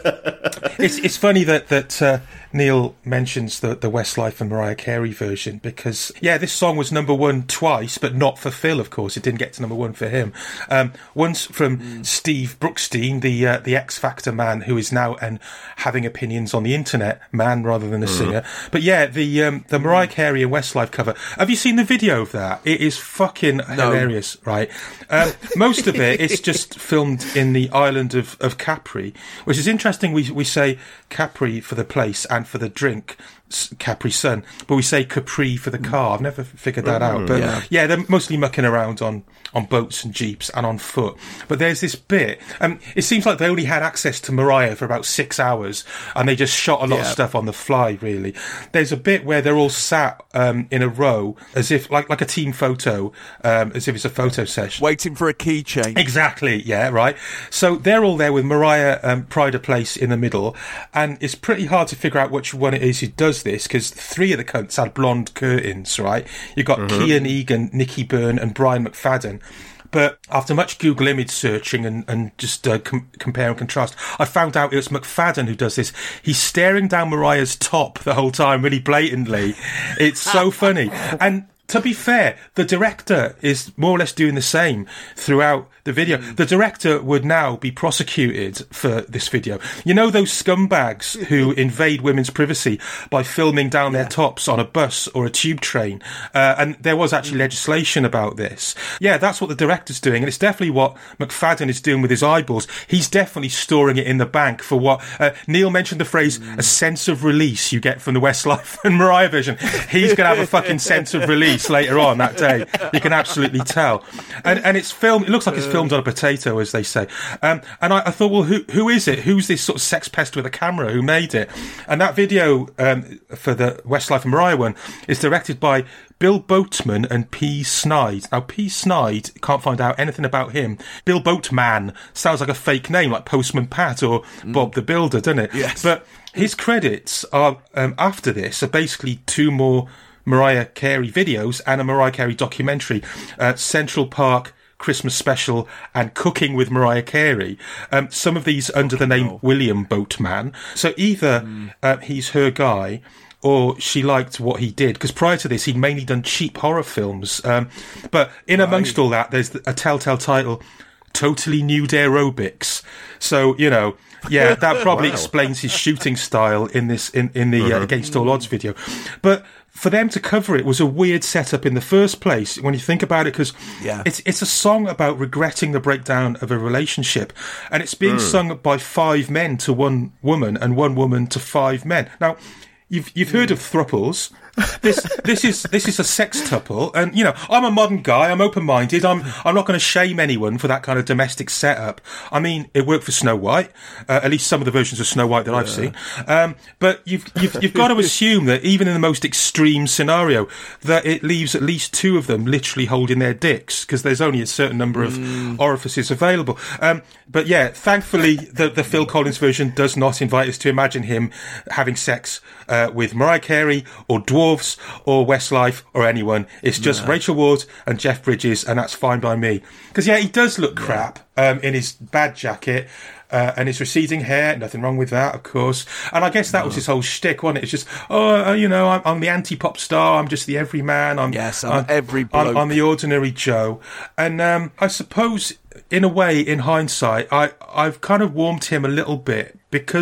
it's it's funny that that uh, Neil mentions the the Westlife and Mariah Carey version because yeah, this song was number one twice, but not for Phil. Of course, it didn't get to number one for him. Um, once from mm. Steve Brookstein, the uh, the X Factor man who is now an having opinions on the internet man rather than a mm. singer. But yeah, the um, the Mariah Carey and Westlife cover. Have you seen the video of that? It is fucking No. hilarious, right? Um, most of it is just filmed in the island of, of Capri, which is interesting. We we say Capri for the place and for the drink, s- Capri Sun, but we say Capri for the car. I've never figured that out. But yeah. yeah, they're mostly mucking around on, on boats and jeeps and on foot. But there's this bit, um, it seems like they only had access to Mariah for about six hours, and they just shot a lot Yeah. of stuff on the fly, really. There's a bit where they're all sat um, in a row, as if, like, like a team photo, um, as if it's a photo session. Waiting for a keychain. Exactly, yeah, right. So they're all there with Mariah um, Pride of Place in the middle, and it's pretty hard to figure out which one it is who does this, because three of the cunts had blonde curtains, right? You've got Mm-hmm. Kian Egan, Nicky Byrne, and Brian McFadden. But after much Google image searching and, and just uh, com- compare and contrast, I found out it was McFadden who does this. He's staring down Mariah's top the whole time, really blatantly. It's so funny. And to be fair, the director is more or less doing the same throughout the video. The director would now be prosecuted for this video. You know those scumbags who invade women's privacy by filming down their tops on a bus or a tube train? Uh, and there was actually legislation about this. Yeah, that's what the director's doing, and it's definitely what McFadden is doing with his eyeballs. He's definitely storing it in the bank for what... Uh, Neil mentioned the phrase, a sense of release you get from the Westlife and Mariah version. He's going to have a fucking sense of release later on that day. You can absolutely tell. And and it's filmed... It looks like it's filmed on a potato, as they say. Um, and I, I thought, well, who who is it? Who's this sort of sex pest with a camera who made it? And that video um, for the Westlife and Mariah one is directed by Bill Boatman and P. Snide. Now, P. Snide, can't find out anything about him. Bill Boatman sounds like a fake name, like Postman Pat or mm. Bob the Builder, doesn't it? Yes. But his credits are um, after this are basically two more Mariah Carey videos and a Mariah Carey documentary, uh, Central Park Christmas Special and Cooking with Mariah Carey. Um, some of these under the name oh. William Boatman. So either mm. uh, he's her guy or she liked what he did, because prior to this he'd mainly done cheap horror films. Um, but in right. amongst all that, there's a telltale title, Totally Nude Aerobics. So, you know, yeah, that probably wow. explains his shooting style in this in, in the uh, Against All Odds video. But for them to cover it was a weird setup in the first place when you think about it, because yeah. it's it's a song about regretting the breakdown of a relationship, and it's being mm. sung by five men to one woman and one woman to five men. Now, you've you've heard of thruples. This this is this is a sextuple, and you know I'm a modern guy. I'm open minded. I'm I'm not going to shame anyone for that kind of domestic setup. I mean, it worked for Snow White, uh, at least some of the versions of Snow White that yeah. I've seen. Um, but you've you've you've got to assume that even in the most extreme scenario, that it leaves at least two of them literally holding their dicks, because there's only a certain number of mm. orifices available. Um, but yeah, thankfully the the Phil Collins version does not invite us to imagine him having sex uh, with Mariah Carey or Dwarves or Westlife or anyone. It's just no. Rachel Ward and Jeff Bridges, and that's fine by me. Because yeah, he does look yeah. crap um, in his bad jacket uh, and his receding hair. Nothing wrong with that, of course. And I guess that no. was his whole shtick, wasn't it? It's just, oh, uh, you know, I'm, I'm the anti-pop star. I'm just the everyman. I'm yes, I'm, I'm every bloke. I'm, I'm the ordinary Joe. And um, I suppose, in a way, in hindsight, I I've kind of warmed him a little bit, because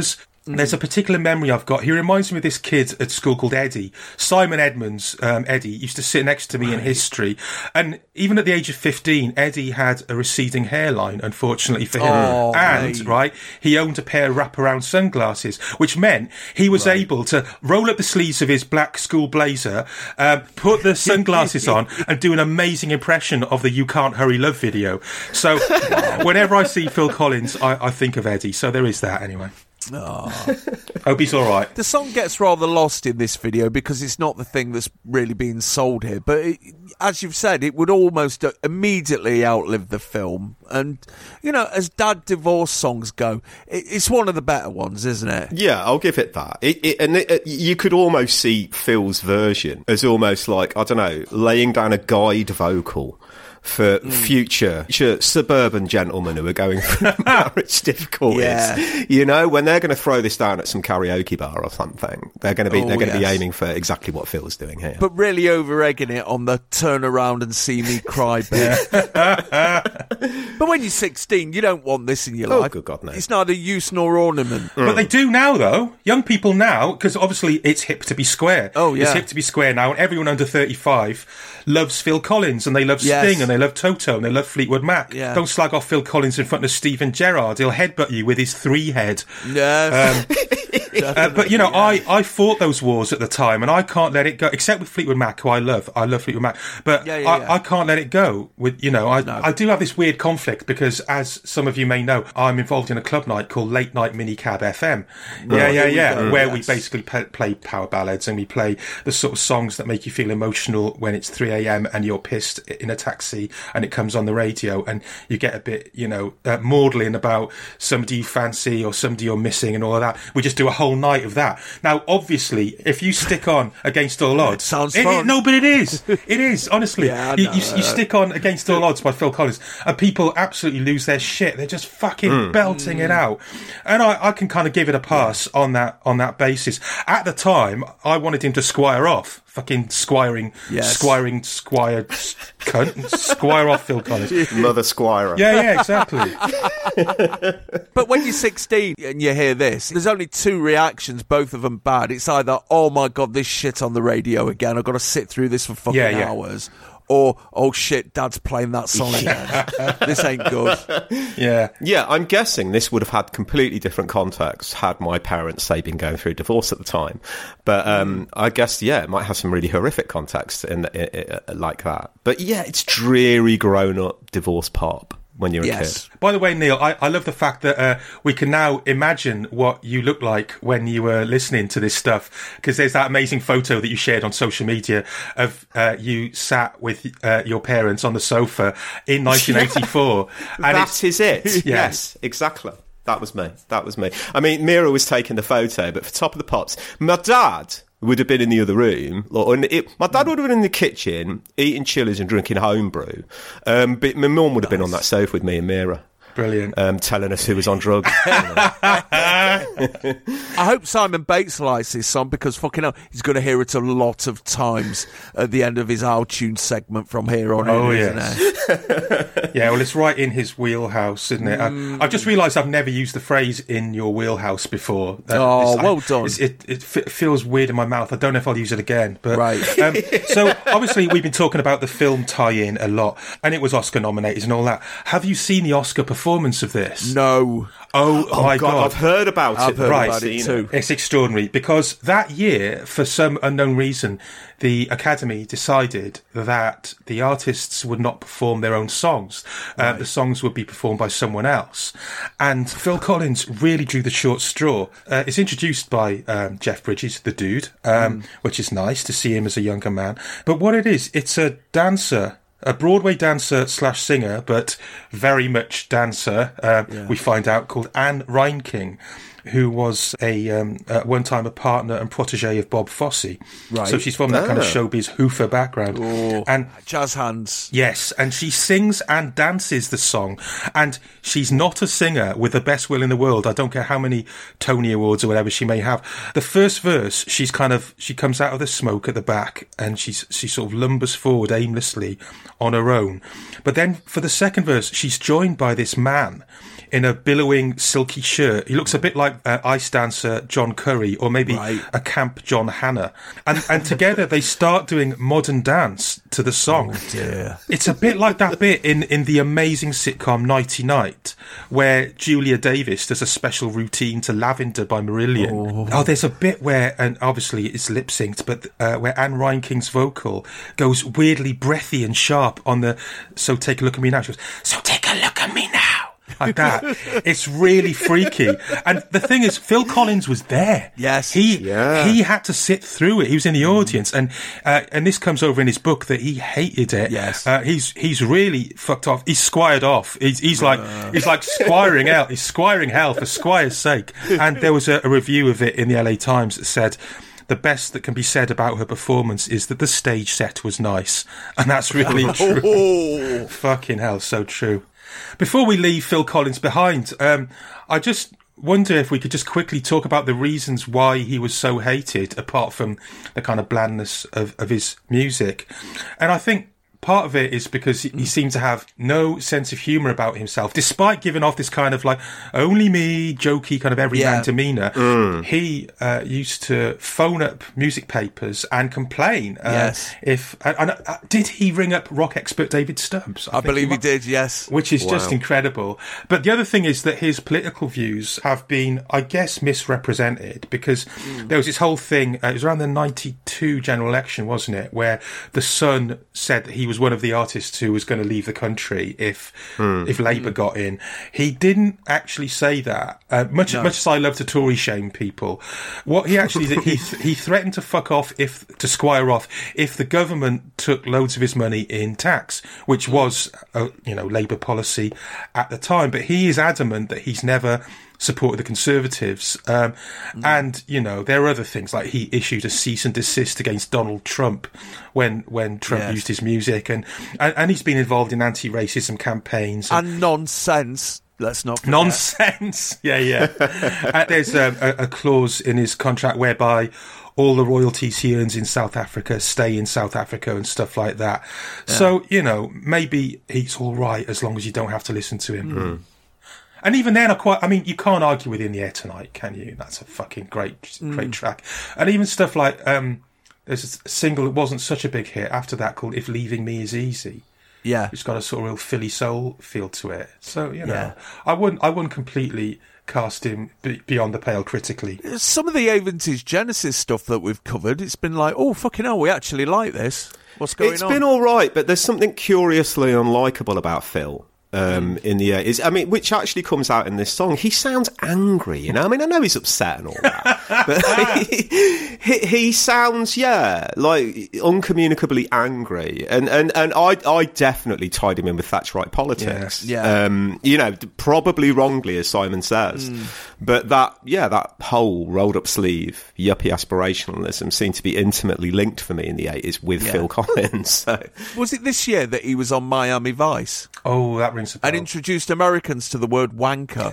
There's a particular memory I've got. He reminds me of this kid at school called Eddie. Simon Edmonds, um, Eddie, used to sit next to me in history. And even at the age of fifteen, Eddie had a receding hairline, unfortunately for him. Oh, and, mate. right, he owned a pair of wraparound sunglasses, which meant he was Right. able to roll up the sleeves of his black school blazer, um, put the sunglasses on, and do an amazing impression of the You Can't Hurry Love video. So whenever I see Phil Collins, I, I think of Eddie. So there is that anyway. Oh. Hope he's all right. The song gets rather lost in this video because it's not the thing that's really being sold here. But it, as you've said, it would almost uh, immediately outlive the film. And, you know, as dad divorce songs go, it, it's one of the better ones, isn't it? Yeah, I'll give it that. It, it, and it, it, you could almost see Phil's version as almost like, I don't know, laying down a guide vocal for mm. future, future suburban gentlemen who are going through marriage difficulties. Yeah. You know, when they're going to throw this down at some karaoke bar or something, they're going to be Oh, they're going to yes. be aiming for exactly what Phil's doing here. But really over-egging it on the turn around and see me cry bit. But when you're sixteen, you don't want this in your Oh, life. good God, no. It's neither use nor ornament. But they do now, though. Young people now, because obviously it's hip to be square. Oh, yeah. It's hip to be square now, and everyone under thirty-five loves Phil Collins, and they love Yes. Sting, and they love Toto, and they love Fleetwood Mac. Yeah. Don't slag off Phil Collins in front of Stephen Gerrard. He'll headbutt you with his three head. Yes. Um, Uh, but, you know, I, I fought those wars at the time, and I can't let it go, except with Fleetwood Mac, who I love. I love Fleetwood Mac. But Yeah, yeah, I, yeah. I can't let it go. With you know, I, No. I do have this weird conflict because, as some of you may know, I'm involved in a club night called Late Night Minicab F M. Yeah, yeah, Here we yeah. go, Where yes. we basically pe- play power ballads, and we play the sort of songs that make you feel emotional when it's three a.m. and you're pissed in a taxi and it comes on the radio, and you get a bit, you know, uh, maudlin about somebody you fancy or somebody you're missing and all of that. We just do a whole night of that. Now, obviously, if you stick on Against All Odds... Sounds it, fun. It, no, but it is. It is, honestly. Yeah, I you, know. you, you stick on Against All Odds by Phil Collins, and people absolutely lose their shit. They're just fucking Mm. belting it out. And I, I can kind of give it a pass on that on that basis. At the time, I wanted him to squire off. Fucking squiring, Yes. squiring, squire, cunt, squire off Phil Collins. Mother Squire. Yeah, yeah, exactly. But when you're sixteen and you hear this, there's only two reactions, both of them bad. It's either, oh my God, this shit on the radio again, I've got to sit through this for fucking Yeah, yeah. hours. Or, oh shit, Dad's playing that song again. This ain't good. Yeah. Yeah, I'm guessing this would have had completely different context had my parents, say, been going through divorce at the time. But um, I guess, yeah, it might have some really horrific context in, in, in, like that. But yeah, it's dreary, grown-up divorce pop when you're a Yes. kid. By the way, Neil, I, I love the fact that uh, we can now imagine what you look like when you were listening to this stuff, because there's that amazing photo that you shared on social media of uh, you sat with uh, your parents on the sofa in nineteen eighty-four. And That it's- is it. Yeah. Yes, exactly. That was me. That was me. I mean, Mira was taking the photo, but for Top of the Pops, my dad would have been in the other room. Or in it, my dad would have been in the kitchen, eating chilies and drinking homebrew. Um, but my mum would have been on that sofa with me and Mira. Brilliant. Um, telling us who was on drugs. I hope Simon Bates likes this song because fucking hell, he's going to hear it a lot of times at the end of his iTunes segment from here on Oh, in, yes. isn't it? Yeah, well, it's right in his wheelhouse, isn't it? Mm. I, I've just realised I've never used the phrase "in your wheelhouse" before. That- Oh, it's- I- well done. it's- It, it, f- feels weird in my mouth. I don't know if I'll use it again. But, Right. Um, so, obviously, we've been talking about the film tie-in a lot, and it was Oscar nominated and all that. Have you seen the Oscar performance of this? No. Oh, Oh, my God, God. I've heard about I've it. heard but I've about it seen too. It's extraordinary because that year, for some unknown reason, the Academy decided that the artists would not perform their own songs. Uh, the songs would be performed by someone else. And Phil Collins really drew the short straw. Uh, it's introduced by um, Jeff Bridges, the dude, um, Mm. which is nice to see him as a younger man. But what it is, it's a dancer. A Broadway dancer slash singer, but very much dancer, uh, Yeah. we find out, called Anne Reinking, who was a um, at one time a partner and protege of Bob Fosse. Right. So she's from that kind of Ah. showbiz hoofer background. Oh, And jazz hands. yes, and she sings and dances the song. And she's not a singer with the best will in the world. I don't care how many Tony Awards or whatever she may have. The first verse, she's kind of, she comes out of the smoke at the back and she's, she sort of lumbers forward aimlessly on her own. But then for the second verse, she's joined by this man in a billowing silky shirt. He looks a bit like have uh, ice dancer John Curry, or maybe Right. a camp John Hanna, and and together they start doing modern dance to the song. Oh dear. It's a bit like that bit in, in the amazing sitcom Nighty Night, where Julia Davis does a special routine to Lavender by Marillion. Oh, oh there's a bit where, and obviously it's lip synced, but uh, where Anne Reinking's vocal goes weirdly breathy and sharp on the "So Take a Look at Me Now." She goes, "So take a look at me now." Like that. It's really freaky. And the thing is, Phil Collins was there. Yes. He Yeah. he had to sit through it. He was in the audience. And uh, and this comes over in his book that he hated it. Yes. Uh, he's he's really fucked off. He's squired off. He's he's like uh. he's like squiring out. He's squiring hell for squire's sake. And there was a, a review of it in the L A Times that said, the best that can be said about her performance is that the stage set was nice. And that's really true. Oh. Fucking hell, so true. Before we leave Phil Collins behind, um, I just wonder if we could just quickly talk about the reasons why he was so hated, apart from the kind of blandness of, of his music. And I think part of it is because he seemed to have no sense of humour about himself, despite giving off this kind of like only me, jokey kind of everyman Yeah. demeanour. Mm. He uh, used to phone up music papers and complain. Uh, Yes. If and, and, uh, did he ring up rock expert David Stubbs? I think believe he might- did, yes. which is Wow. just incredible. But the other thing is that his political views have been, I guess, misrepresented, because Mm. there was this whole thing, uh, it was around the ninety-two general election, wasn't it, where the Sun said that he was one of the artists who was going to leave the country if Hmm. if Labour got in. He didn't actually say that. Uh, much No. much as I love to Tory shame people, what he actually did, he th- he threatened to fuck off if to squire off if the government took loads of his money in tax, which was uh, you know Labour policy at the time. But he is adamant that he's never supported the Conservatives, um, Mm. and you know there are other things, like he issued a cease and desist against Donald Trump when when Trump Yes. used his music, and, and and he's been involved in anti-racism campaigns and, And nonsense. Let's not forget. nonsense. yeah, yeah. uh, there's um, a, a clause in his contract whereby all the royalties he earns in South Africa stay in South Africa and stuff like that. Yeah. So you know maybe he's all right as long as you don't have to listen to him. Mm. And even then, I quite, I mean, you can't argue with In the Air Tonight, can you? That's a fucking great, great Mm. track. And even stuff like, um, there's a single that wasn't such a big hit after that called If Leaving Me Is Easy. Yeah. It's got a sort of real Philly soul feel to it. So, you know, Yeah. I wouldn't, I wouldn't completely cast him be- beyond the pale critically. Some of the eighties Genesis stuff that we've covered, it's been like, oh, fucking hell, we actually like this. What's going It's on? been all right, but there's something curiously unlikable about Phil. Um, Mm. in the uh, is I mean, which actually comes out in this song. He sounds angry, you know. I mean, I know he's upset and all that, but he, he, he sounds, yeah, like uncommunicably angry. And and and I I definitely tied him in with Thatcherite politics. Yeah. Yeah. Um, you know, probably wrongly, as Simon says, Mm. but that yeah, that whole rolled up sleeve yuppie aspirationalism seemed to be intimately linked for me in the eighties with Yeah. Phil Collins. So. Was it this year that he was on Miami Vice? Oh, that rings a bell. And introduced Americans to the word wanker.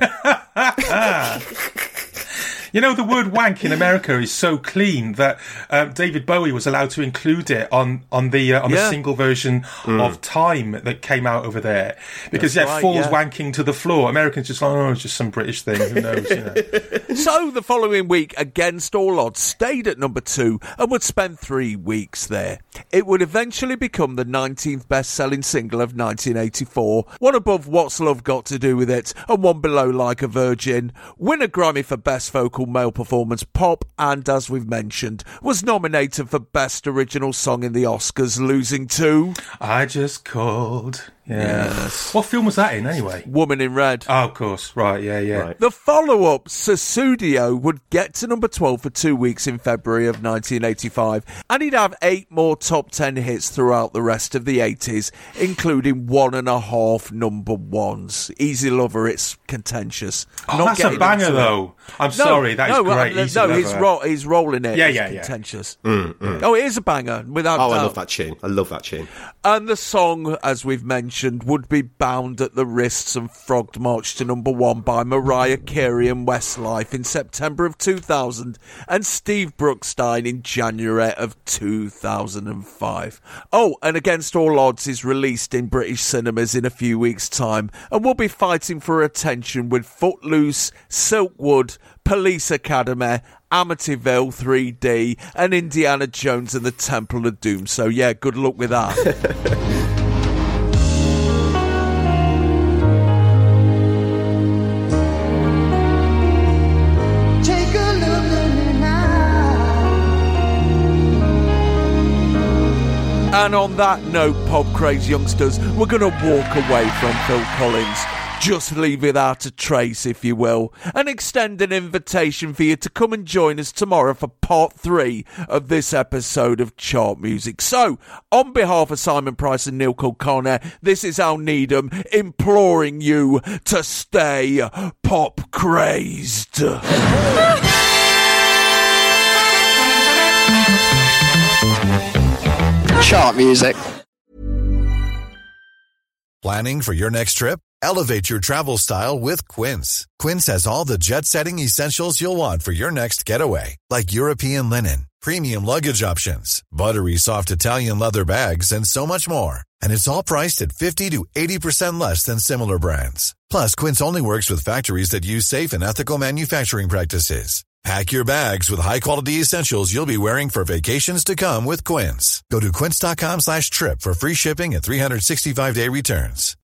You know, the word wank in America is so clean that um, David Bowie was allowed to include it on on the uh, on Yeah. the single version Mm. of Time that came out over there, because That's yeah, right, falls yeah. wanking to the floor. Americans just like, oh, it's just some British thing. Who knows? You know. So the following week, Against All Odds stayed at number two and would spend three weeks there. It would eventually become the nineteenth best-selling single of nineteen eighty-four, one above What's Love Got to Do With It and one below Like a Virgin, win a Grammy for Best Vocal Male Performance Pop, and as we've mentioned, was nominated for Best Original Song in the Oscars, losing to I just called. Yeah. Yes. What film was that in, anyway? Woman in Red. Oh, of course. Right, yeah, yeah. Right. The follow-up, Susudio, would get to number twelve for two weeks in February of nineteen eighty-five, and he'd have eight more top ten hits throughout the rest of the eighties, including one and a half number ones. Easy Lover, it's contentious. Oh, Not that's a getting banger, into it. though. I'm No, sorry, that is no, great. uh, Easy no, Lover. he's, ro- he's rolling it. Yeah, It's yeah, yeah. contentious. Mm, mm. Oh, it is a banger, without Oh, doubt. I love that tune. I love that tune. And the song, as we've mentioned, mentioned would be bound at the wrists and frogged marched to number one by Mariah Carey and Westlife in September of two thousand and Steve Brookstein in January of two thousand five. Oh, and Against All Odds is released in British cinemas in a few weeks' time and will be fighting for attention with Footloose, Silkwood, Police Academy, Amityville three D and Indiana Jones and the Temple of Doom. So yeah, good luck with that. Take a look at me now. And on that note, pop craze youngsters, we're going to walk away from Phil Collins. Just leave without a trace, if you will, and extend an invitation for you to come and join us tomorrow for part three of this episode of Chart Music. So, on behalf of Simon Price and Neil Kilconnor, this is Al Needham imploring you to stay pop crazed. Chart music. Planning for your next trip? Elevate your travel style with Quince. Quince has all the jet-setting essentials you'll want for your next getaway, like European linen, premium luggage options, buttery soft Italian leather bags, and so much more. And it's all priced at fifty to eighty percent less than similar brands. Plus, Quince only works with factories that use safe and ethical manufacturing practices. Pack your bags with high-quality essentials you'll be wearing for vacations to come with Quince. Go to quince.com slash trip for free shipping and three sixty-five day returns.